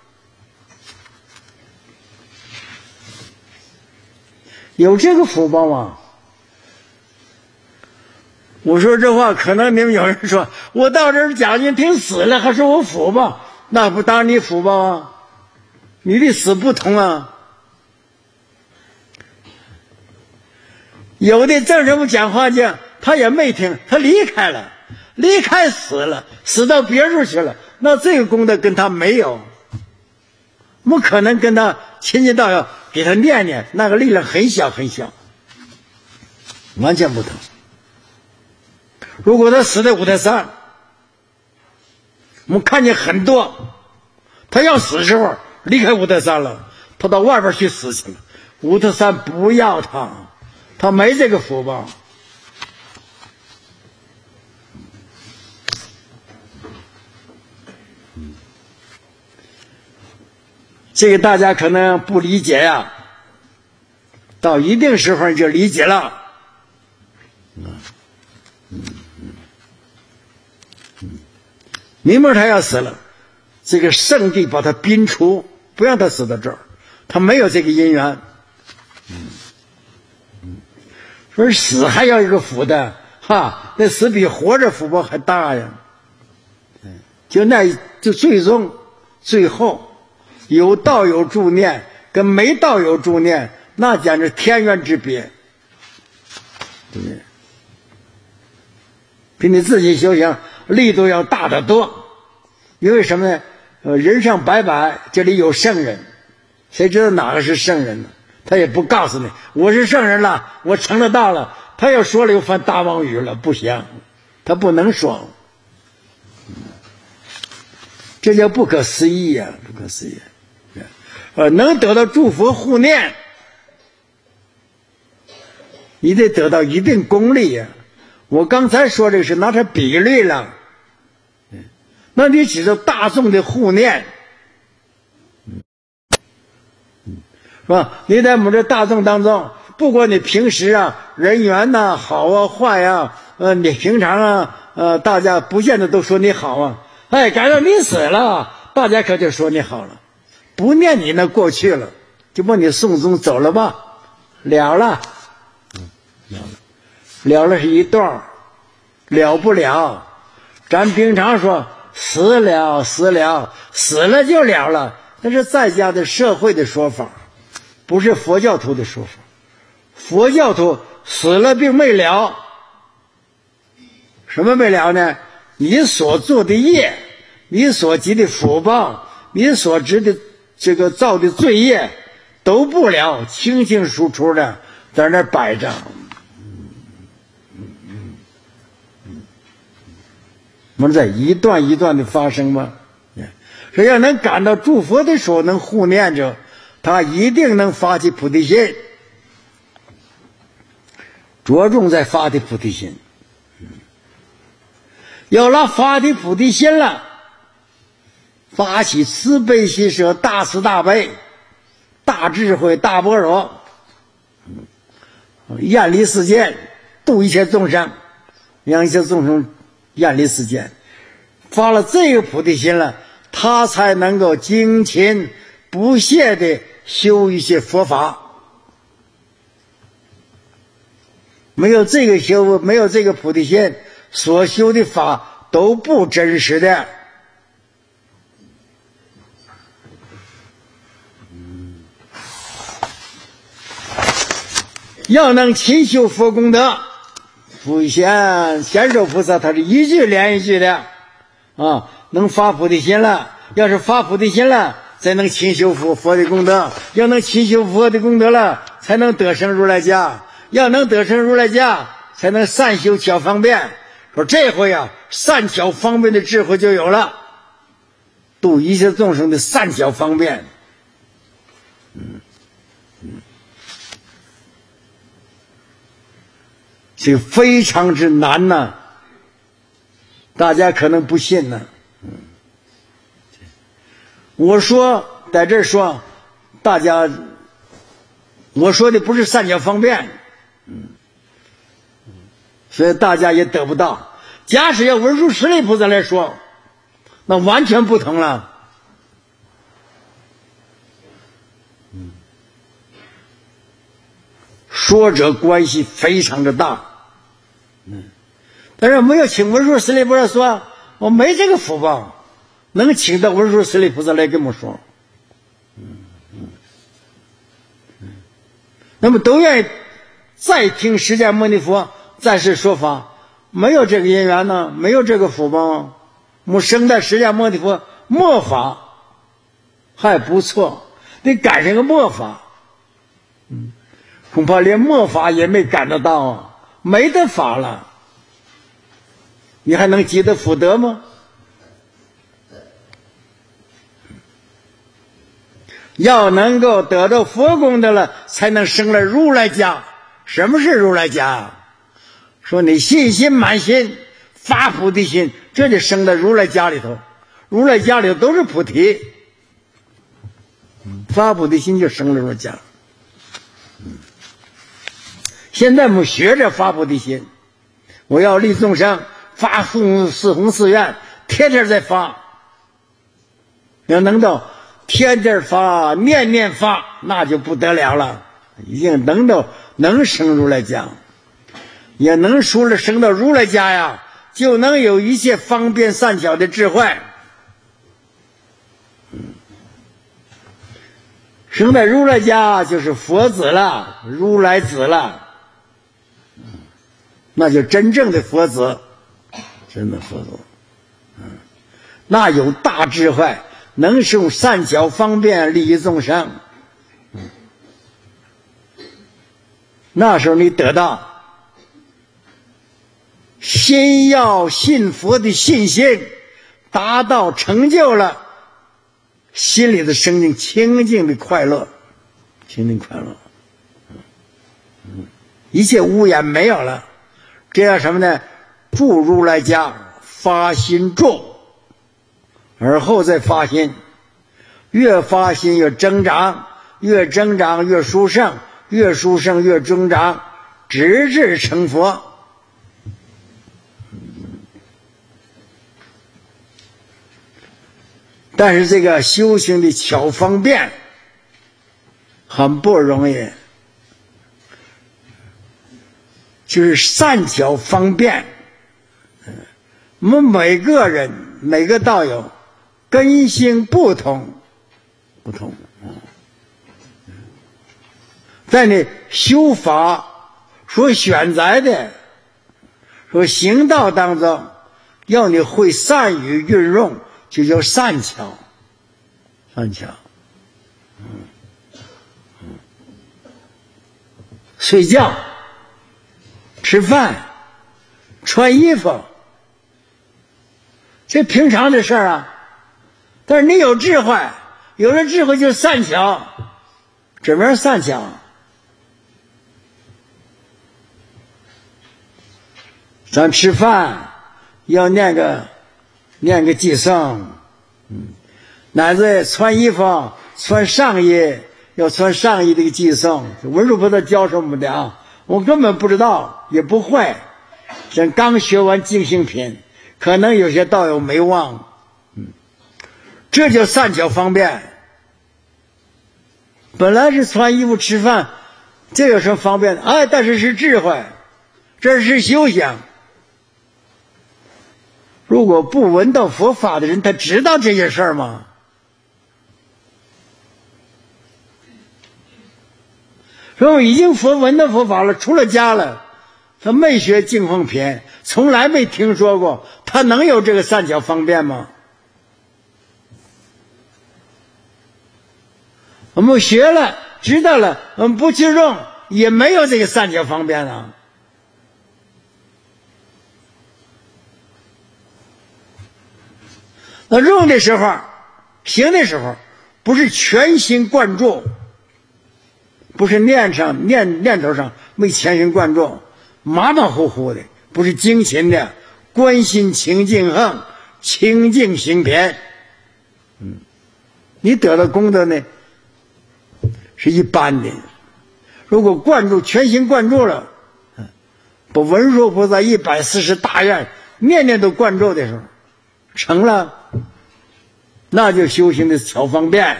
有这个福报吗？我说这话可能你们有人说，我到这儿讲经听死了还说我福报，那不当然你福报啊，你的死不同啊。有的正什么讲话经他也没听，他离开了，离开死了，死到别处去了，那这个功德跟他没有，我们可能跟他亲近到要给他念念，那个力量很小很小，完全不同。如果他死在五台山，我们看见很多他要死的时候离开五台山了，他到外边去死去了，五台山不要他，他没这个福报。这个大家可能不理解呀，到一定时候你就理解了。明明他要死了，这个圣地把他逼出，不让他死到这儿，他没有这个因缘。说死还要一个福的，哈，那死比活着福报还大呀。就那就最终最后有道友助念跟没道友助念，那简直天渊之别，对不对？比你自己修行力度要大得多。因为什么呢？呃，人上百百，这里有圣人，谁知道哪个是圣人呢？他也不告诉你我是圣人了，我成了道了，他要说了又犯大妄语了，不行，他不能说，这叫不可思议啊，不可思议。呃，能得到诸佛护念，你得得到一定功力呀、啊。我刚才说这个是拿它比例了，那你指着大众的护念，是吧？你在我们这大众当中，不管你平时啊人缘呐、啊、好啊坏啊，呃，你平常啊呃大家不见得都说你好啊，哎，赶到你死了，大家可就说你好了，不念你那过去了，就把你送终走了吧，了了，了了。了了是一段，了不了。咱平常说死了死了，死了就了了，那是在家的社会的说法，不是佛教徒的说法。佛教徒死了并没了，什么没了呢？你所做的业，你所积的福报，你所知的这个造的罪业都不了，清清楚楚的在那摆着。我们在一段一段的发生吗？所以要能感到诸佛的时候能护念着，他一定能发起菩提心，着重在发起菩提心。有了发起菩提心了，发起慈悲喜舍大慈大悲大智慧大般若，厌离世间度一切众生，让一切众生厌离世间，发了这个菩提心了，他才能够精勤不懈地修一些佛法。 没有这个修，没有这个菩提心，所修的法都不真实的。要能勤修佛功德，普贤贤寿菩萨他是一句连一句的啊，能发菩提心了，要是发菩提心了，才能勤修佛佛的功德，要能勤修佛的功德了，才能得生如来家，要能得生如来家，才能善修巧方便。说这回啊，善巧方便的智慧就有了，度一切众生的善巧方便。嗯嗯，这非常之难呐、啊，大家可能不信呢、啊。嗯，我说在这儿说，大家，我说的不是善巧方便，嗯，所以大家也得不到。假使要文殊师利菩萨来说，那完全不同了。嗯，说者关系非常的大。嗯，但是没有请文殊师利菩萨说，我没这个福报，能请到文殊师利菩萨来跟我说。嗯嗯嗯，那么都愿意再听释迦牟尼佛在世说法，没有这个因缘呢，没有这个福报，我生在释迦牟尼佛末法还不错，得赶上个末法。嗯，恐怕连末法也没赶得到啊，没得法了，你还能积得福德吗？要能够得到佛功德了，才能生了如来家。什么是如来家？说你信心满心，发菩提心，这就生在如来家里头。如来家里头都是菩提，发菩提心就生了如来家。现在我们学着发菩提心，我要利众生，发四四弘誓愿，天天在发。要能到天天发，念念发，那就不得了了，已经能到能生如来家，也能说了生到如来家呀，就能有一切方便善巧的智慧。生在如来家就是佛子了，如来子了，那就真正的佛子，真的佛子。嗯，那有大智慧，能使用善巧方便利益众生。嗯，那时候你得到先要信佛的信心达到成就了，心里的生命清净的快乐，清净快乐，嗯，一切污染没有了。这叫什么呢？住如来家，发心住，而后再发心，越发心越增长，越增长越殊胜，越殊胜越增长，直至成佛。但是这个修行的巧方便很不容易，就是善巧方便。我们每个人每个道友根性不同不同，在你修法所选择的说行道当中，要你会善于运用，就叫善巧，善巧。嗯嗯，睡觉、吃饭、穿衣服，这平常的事儿啊。但是你有智慧，有了智慧就是善巧。怎么样善巧？咱吃饭要念个念个偈颂，嗯，乃至穿衣服穿上衣要穿上衣这个偈颂，文殊菩萨教什么的啊？我根本不知道，也不会。像刚学完净行品，可能有些道友没忘，嗯，这就善巧方便。本来是穿衣服吃饭，这有什么方便？哎，但是是智慧， 这是修行。如果不闻到佛法的人，他知道这些事儿吗？说已经佛闻到佛法了，出了家了，他没学净空品，从来没听说过，他能有这个三巧方便吗？我们学了知道了，我们不去用，也没有这个三巧方便啊。那用的时候行的时候不是全心贯注，不是念上念念头上没全心贯注，马马虎虎的，不是精勤的，观心清净横，清净行偏。嗯，你得到功德呢是一般的。如果贯注全心贯注了，把文殊菩萨一百四十大愿念念都贯注的时候成了，那就修行的巧方便。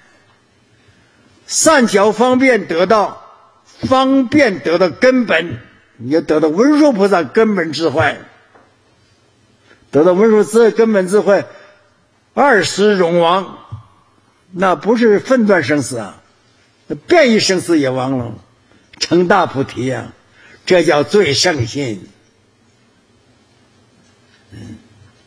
三巧方便得到方便得到根本，你就得到文殊菩萨根本智慧，得到文殊菩萨根本智慧，二十永亡，那不是分段生死啊，变异生死也亡了，成大菩提啊，这叫最胜心。嗯，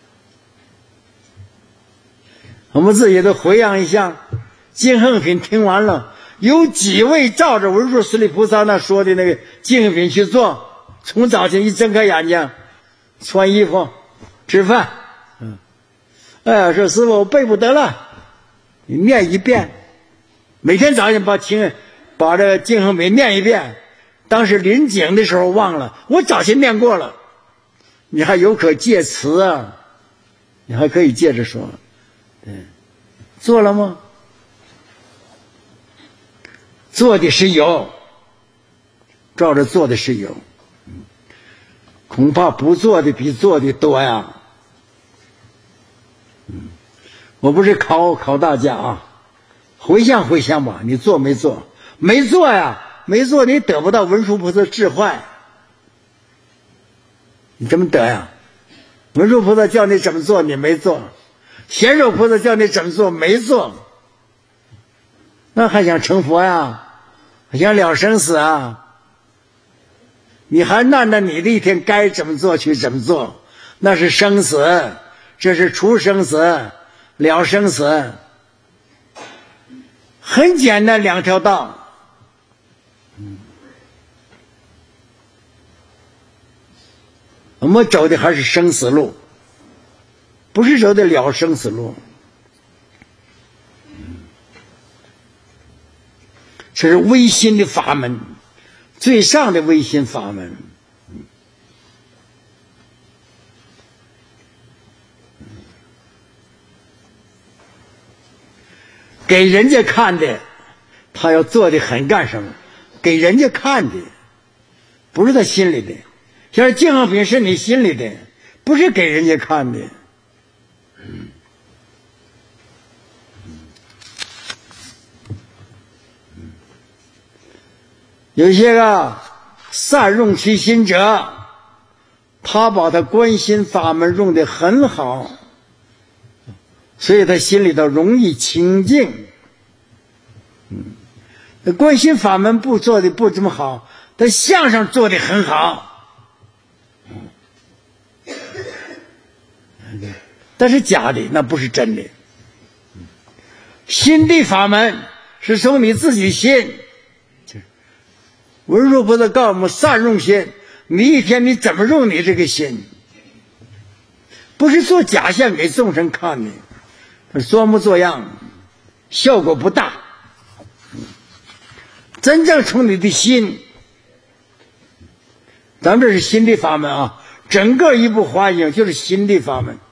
我们自己都回想一下，净行品听完了，有几位照着文殊师利菩萨那说的那个净行品去做？从早晨一睁开眼睛，穿衣服，吃饭，嗯，哎，说师傅我背不得了，你念一遍，每天早上把听把这个净行品念一遍。当时临井的时候忘了，我早先念过了，你还有可借词啊，你还可以接着说，对，做了吗？做的是有，照着做的是有，恐怕不做的比做的多呀。我不是考考大家啊，回想回想吧，你做没做？没做呀，没做你得不到文殊菩萨智慧，你怎么得呀？文殊菩萨叫你怎么做你没做，贤寿菩萨叫你怎么做没做，那还想成佛呀？还想了生死啊？你还按照你的一天该怎么做去怎么做，那是生死，这是除生死了生死，很简单两条道。我们走的还是生死路，不是走的了生死路。这是微心的法门，最上的微心法门。给人家看的，他要做的很干什么？给人家看的，不是他心里的。像净行品是你心里的，不是给人家看的。有些个善用其心者，他把他观心法门用得很好，所以他心里头容易清净。嗯，观心法门不做的不怎么好，他相上做的很好，但是假的，那不是真的。心地法门是从你自己心。文殊菩萨告诉我们善用心，你一天你怎么用你这个心，不是做假象给众生看的，做模做样效果不大。真正从你的心，咱们这是心地法门啊，整个一部华经就是心地法门。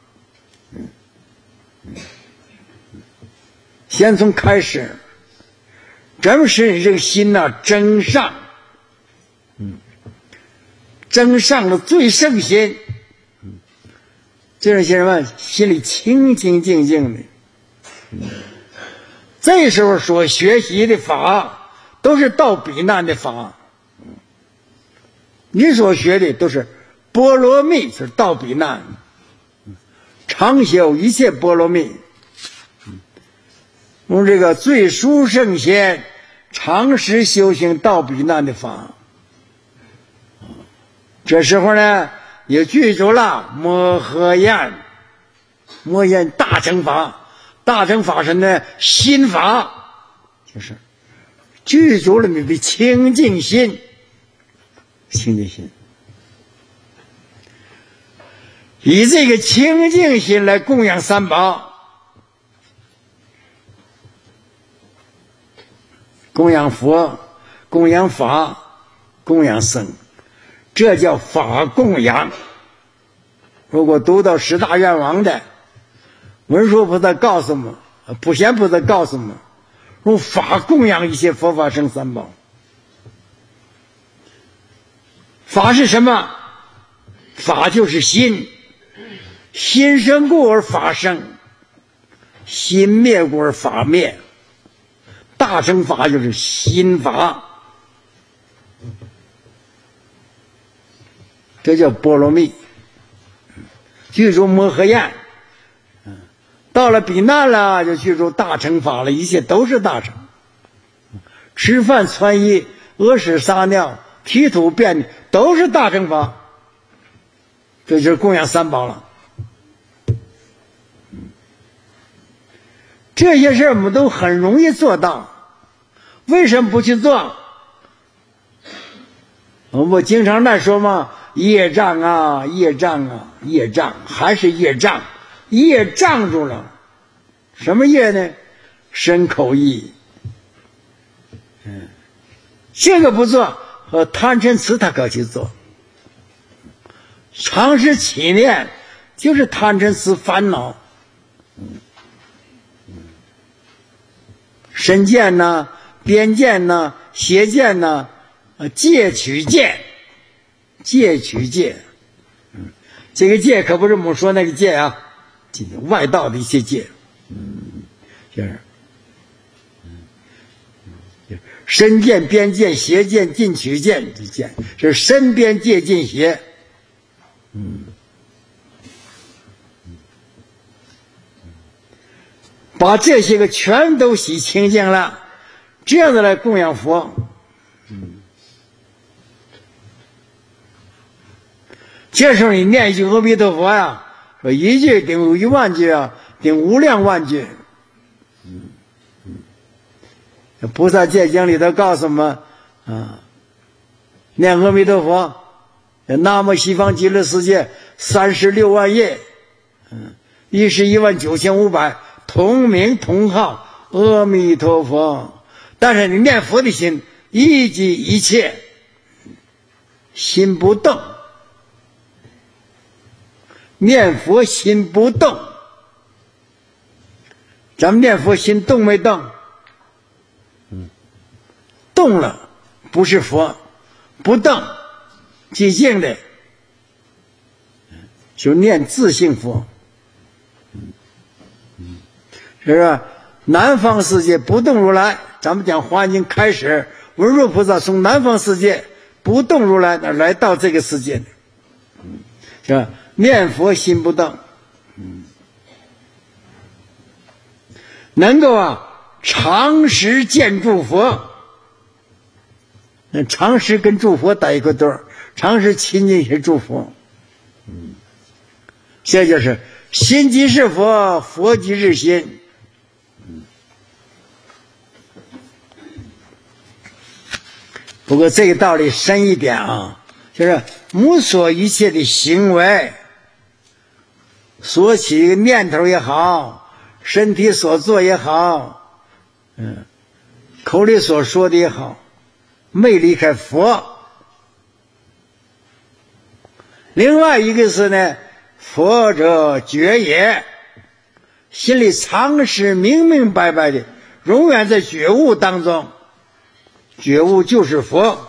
先从开始，咱们使你这个心呐、啊、真上，嗯，真上了最圣心，嗯，这种先生们心里清清净净的，嗯，这时候所学习的法都是到彼难的法， 你所学的都是波罗蜜，是道比难，常修一切波罗蜜，用这个最殊圣贤常时修行道比难的法。这时候呢，也具足了摩诃焰，摩诃焰大乘法，大乘法身的心法，就是具足了你的清净心，清净心，以这个清净心来供养三宝，供养佛，供养法，供养僧，这叫法供养。如果读到十大愿王的，文殊菩萨告诉我们，普贤菩萨告诉我们，用法供养一切佛法僧三宝。法是什么？法就是心，心生故而法生，心灭故而法灭。大乘法就是心法，这叫波罗蜜，具足摩诃焰。到了比难了，就具足大乘法了，一切都是大乘。吃饭穿衣屙屎撒尿提土便都是大乘法，这就是供养三宝了。这些事我们都很容易做到，为什么不去做？我经常在说嘛，业障啊，业障啊，业障，还是业障，业障住了。什么业呢？身口意。嗯，这个不做，和贪嗔痴他可去做。常时起念，就是贪嗔痴烦恼。身见呢，边见呢，邪见呢，戒取戒，戒取戒。嗯，这个戒可不是我们说那个戒啊，外道的一些戒。嗯，就是，嗯，身见、边见、邪见、禁取见之见，是身边戒禁邪。嗯，把这些个全都洗清净了，这样子来供养佛。嗯，这时候你念一句阿弥陀佛呀，说一句顶一万句啊，顶无量万句。嗯嗯，菩萨戒经里头告诉我们啊，念阿弥陀佛，南无西方极乐世界三十六万页，嗯，一十一万九千五百。同名同号阿弥陀佛，但是你念佛的心一即一切，心不动，念佛心不动。咱们念佛心动没动？嗯，动了不是佛，不动寂静的就念自性佛。是不是？南方世界不动如来，咱们讲华严经开始，文殊菩萨从南方世界不动如来那来到这个世界的，是吧？念佛心不动，能够啊常时见诸佛，那常时跟诸佛打一个对儿，常时亲近些诸佛，这就是心即是佛，佛即是心。不过这个道理深一点啊，就是无所一切的行为，所起一个念头也好，身体所做也好，嗯，口里所说的也好，没离开佛。另外一个是呢，佛者觉也，心里常时明明白白的，永远在觉悟当中。觉悟就是佛。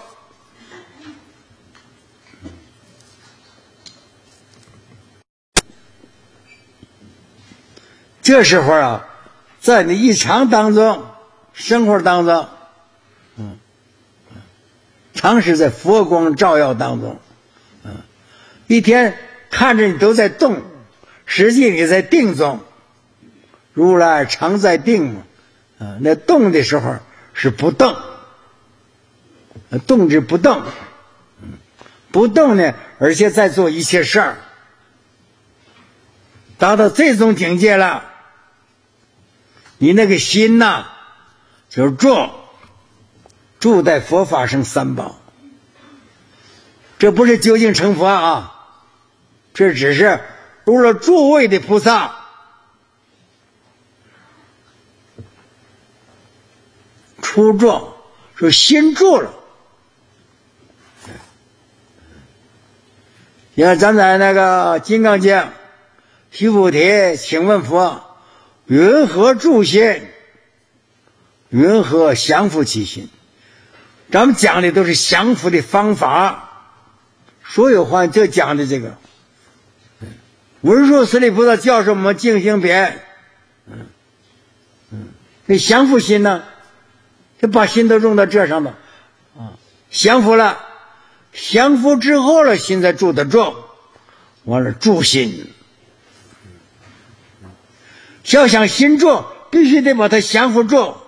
这时候啊，在你日常当中，生活当中，嗯， 常时在佛光照耀当中，嗯，一天看着你都在动，实际你在定中。如来常在定嘛，啊，那动的时候是不动，动之不动，不动呢，而且在做一切事儿，达到这种境界了，你那个心呐，就是住，住在佛法生三宝。这不是究竟成佛啊，这只是入了诸位的菩萨，出住是心住了。你看咱在那个《金刚经》须菩提请问佛，云何住心？云何降伏其心？咱们讲的都是降伏的方法，所有话就讲的这个。文殊师利菩萨教授我们净行别，嗯嗯，那降伏心呢，就把心都用到这上面啊，降伏了，降伏之后了，心才住得住，完了住心。要想心住，必须得把它降伏住，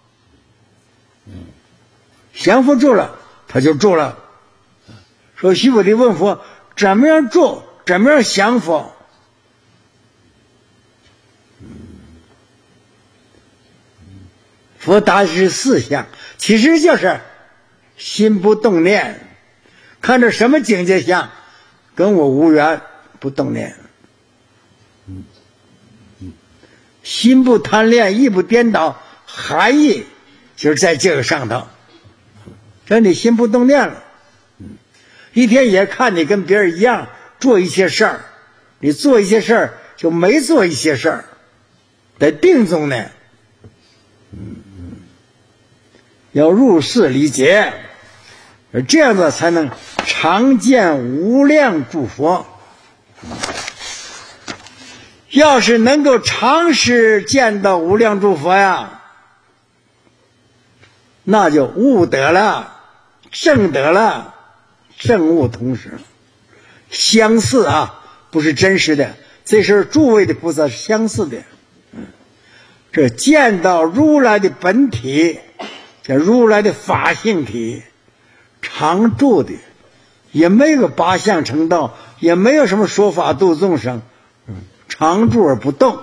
降伏住了，他就住了。说须菩提问佛，怎么样住？怎么样降伏？佛答是四项，其实就是心不动念，看着什么境界相，跟我无缘，不动念。嗯嗯，心不贪恋，意不颠倒，含义就是在这个上头。这你心不动念了，一天也看你跟别人一样做一些事儿，你做一些事儿就没做一些事儿，在定中呢，嗯，要入世理解，而这样子才能常见无量诸佛。要是能够常时见到无量诸佛呀，那就悟得了，证得了，证悟同时相似啊，不是真实的，这是诸位的菩萨相似的。这见到如来的本体，这如来的法性体，常住的，也没有八相成道，也没有什么说法度众生，常住而不动。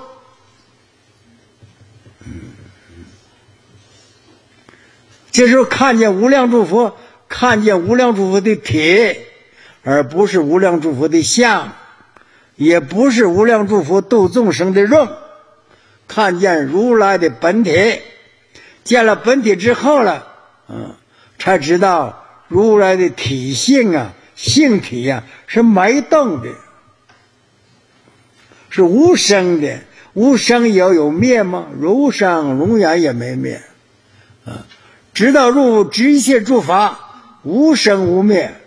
这时候看见无量诸佛，看见无量诸佛的体，而不是无量诸佛的相，也不是无量诸佛度众生的用，看见如来的本体，见了本体之后了，嗯，才知道如来的体性啊，性体啊，是没动的，是无生的。无生也要有灭吗？如生永远也没灭啊！直到入知一切诸法无生无灭，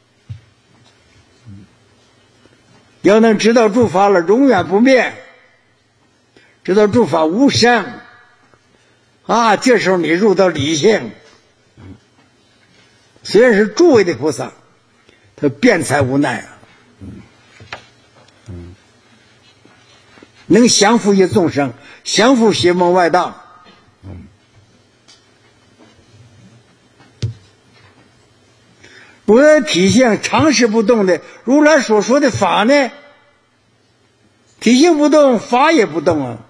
要能知道诸法了永远不灭，知道诸法无生啊，这时候你入到理性。虽然是诸位的菩萨，他辩才无奈啊，能降伏一众生，降伏邪魔外道。如来体性常时不动的，如来所说的法呢，体性不动，法也不动啊。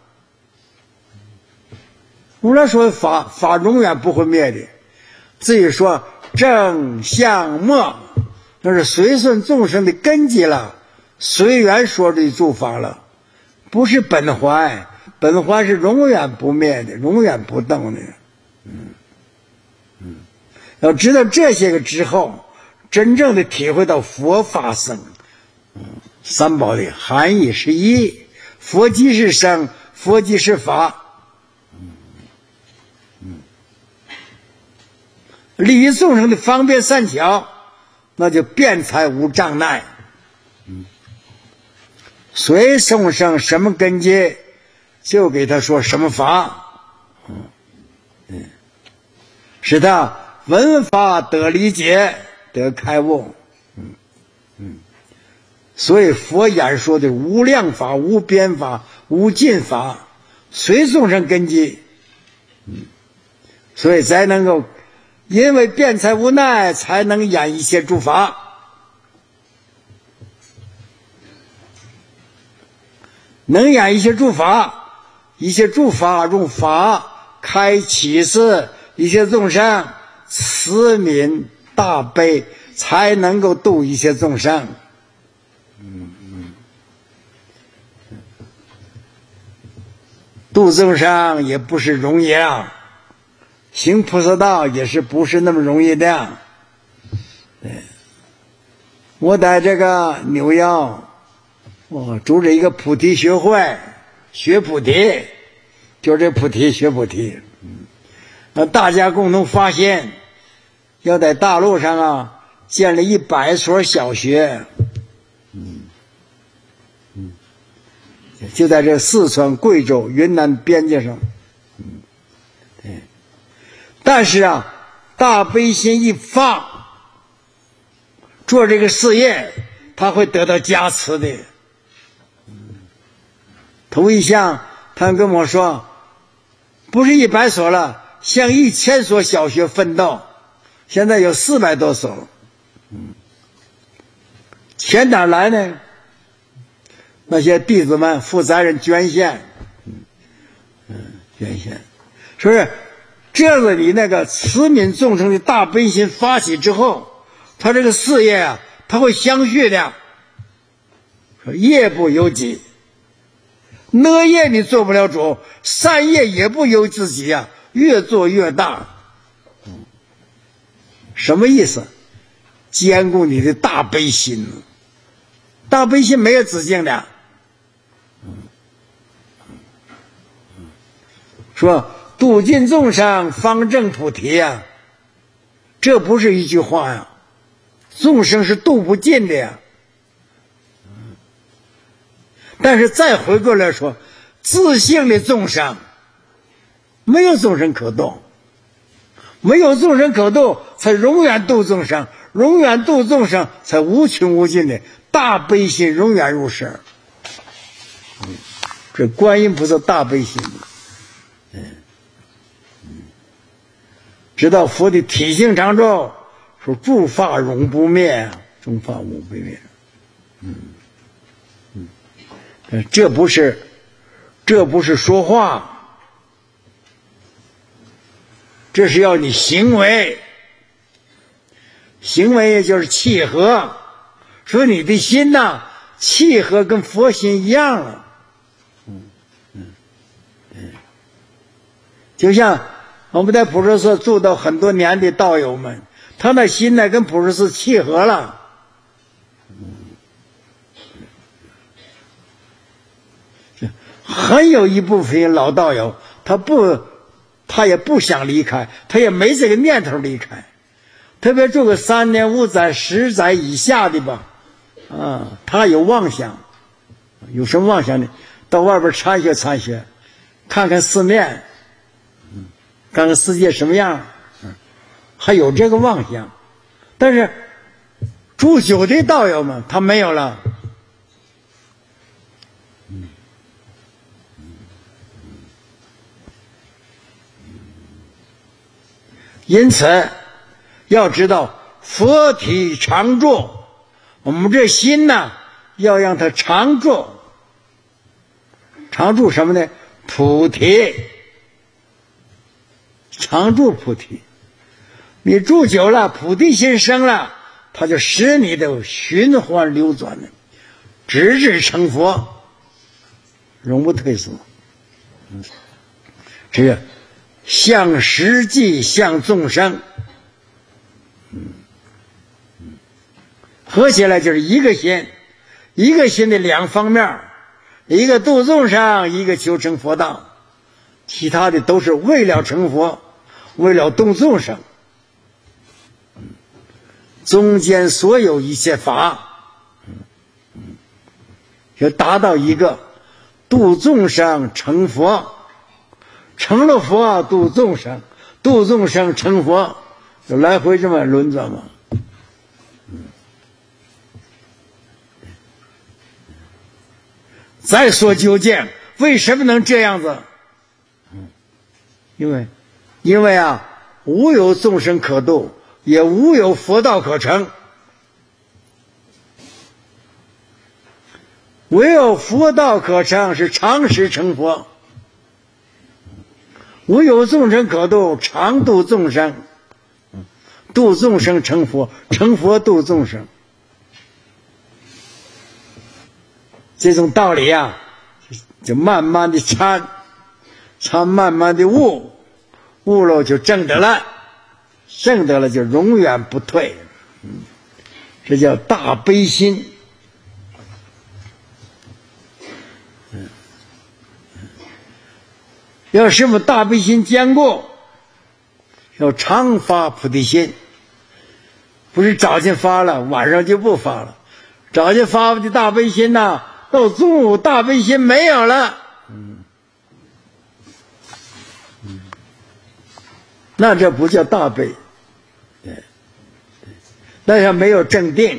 如来说的法，法永远不会灭的。至于说正相末，那是随顺众生的根基了，随缘说的诸法了，不是本怀，本怀是永远不灭的，永远不动的。嗯嗯，要知道这些个之后，真正的体会到佛法僧，嗯，三宝的含义是一，佛即是僧，佛即是法，嗯嗯，利于众生的方便善巧，那就辩才无障碍。嗯，随众生什么根基，就给他说什么法，嗯嗯，使他闻法得理解，得开悟。嗯嗯，所以佛演说的无量法、无边法、无尽法，随众生根基。嗯，所以才能够，因为辩才无奈，才能演一切诸法。能演一切诸法，一切诸法用法开启示一切众生，慈悯大悲，才能够度一切众生。嗯嗯，度众生也不是容易啊，行菩萨道也是不是那么容易的。对，我在这个纽约，我组织一个菩提学会，学菩提，就是这菩提学菩提。嗯，大家共同发现，要在大陆上啊建立一百所小学。嗯嗯，就在这四川、贵州、云南边界上。嗯，对。但是啊，大悲心一放，做这个事业，他会得到加持的。头一项，他跟我说，不是一百所了，向一千所小学奋斗，现在有四百多所。嗯，钱哪来呢？那些弟子们、负责人捐献，嗯嗯，捐献，是不是？这样子，你那个慈悯众生的大悲心发起之后，他这个事业啊，他会相续的。说业不由己。恶业你做不了主，善业也不由自己啊，越做越大。什么意思？兼顾你的大悲心。大悲心没有止境的。说度尽众生方证菩提呀，这不是一句话呀，众生是度不尽的呀。但是再回过来说，自性的众生没有众生可度，没有众生可度，才永远度众生，永远度众生，才无穷无尽的大悲心永远入世。嗯，这观音菩萨大悲心。嗯嗯，知道佛的体性常住，说诸法永不灭，诸法永不灭。嗯。这不是，这不是说话，这是要你行为，行为也就是契合，说你的心呐，契合跟佛心一样了。嗯嗯嗯，就像我们在普陀寺住到很多年的道友们，他那心呢跟普陀寺契合了。很有一部分老道友，他不，他也不想离开，他也没这个念头离开。特别住个三年五载、十载以下的吧，啊，他有妄想，有什么妄想呢？到外边参学参学，看看世面，看看世界什么样，还有这个妄想。但是住久的道友们，他没有了。因此要知道佛体常住，我们这心呢要让它常住。常住什么呢？菩提，常住菩提。你住久了，菩提心生了，它就使你的循环流转的，直至成佛，永不退缩。这个向实际，向众生，合起来就是一个心，一个心的两方面，一个度众生，一个求成佛道，其他的都是为了成佛，为了度众生。中间所有一切法，要达到一个度众生成佛。成了佛度众生，度众生成佛， 就来回这么轮转嘛。再说究竟，为什么能这样子？因为，因为啊，无有众生可度，也无有佛道可成。唯有佛道可成，是常时成佛；无有众生可度，常度众生。度众生成佛，成佛度众生。这种道理啊，就慢慢的参，参慢慢的悟，悟了就证得了，证得了就永远不退。这叫大悲心。要使我大悲心坚固，要常发菩提心，不是早晨发了，晚上就不发了。早晨发的大悲心呐、啊，到中午大悲心没有了，嗯，嗯，那这不叫大悲，对，那叫没有正定，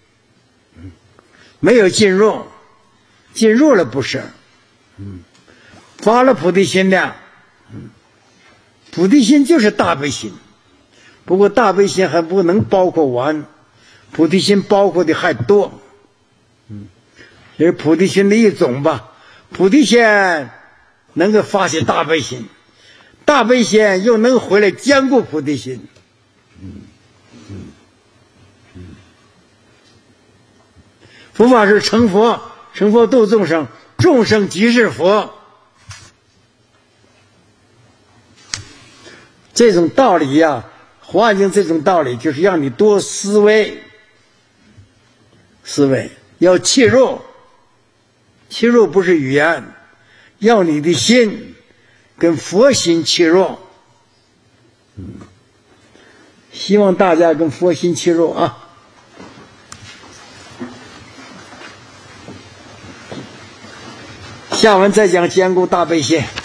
没有进入，进入了不是，嗯。发了菩提心的，菩提心就是大悲心，不过大悲心还不能包括完，菩提心包括的还多，嗯，这是菩提心的一种吧。菩提心能够发起大悲心，大悲心又能回来坚固菩提心，嗯嗯嗯，佛法是成佛，成佛度众生，众生即是佛。这种道理呀、啊，环境这种道理就是让你多思维，思维要契入，契入不是语言，要你的心跟佛心契入。嗯，希望大家跟佛心契入啊。下文再讲坚固大悲心。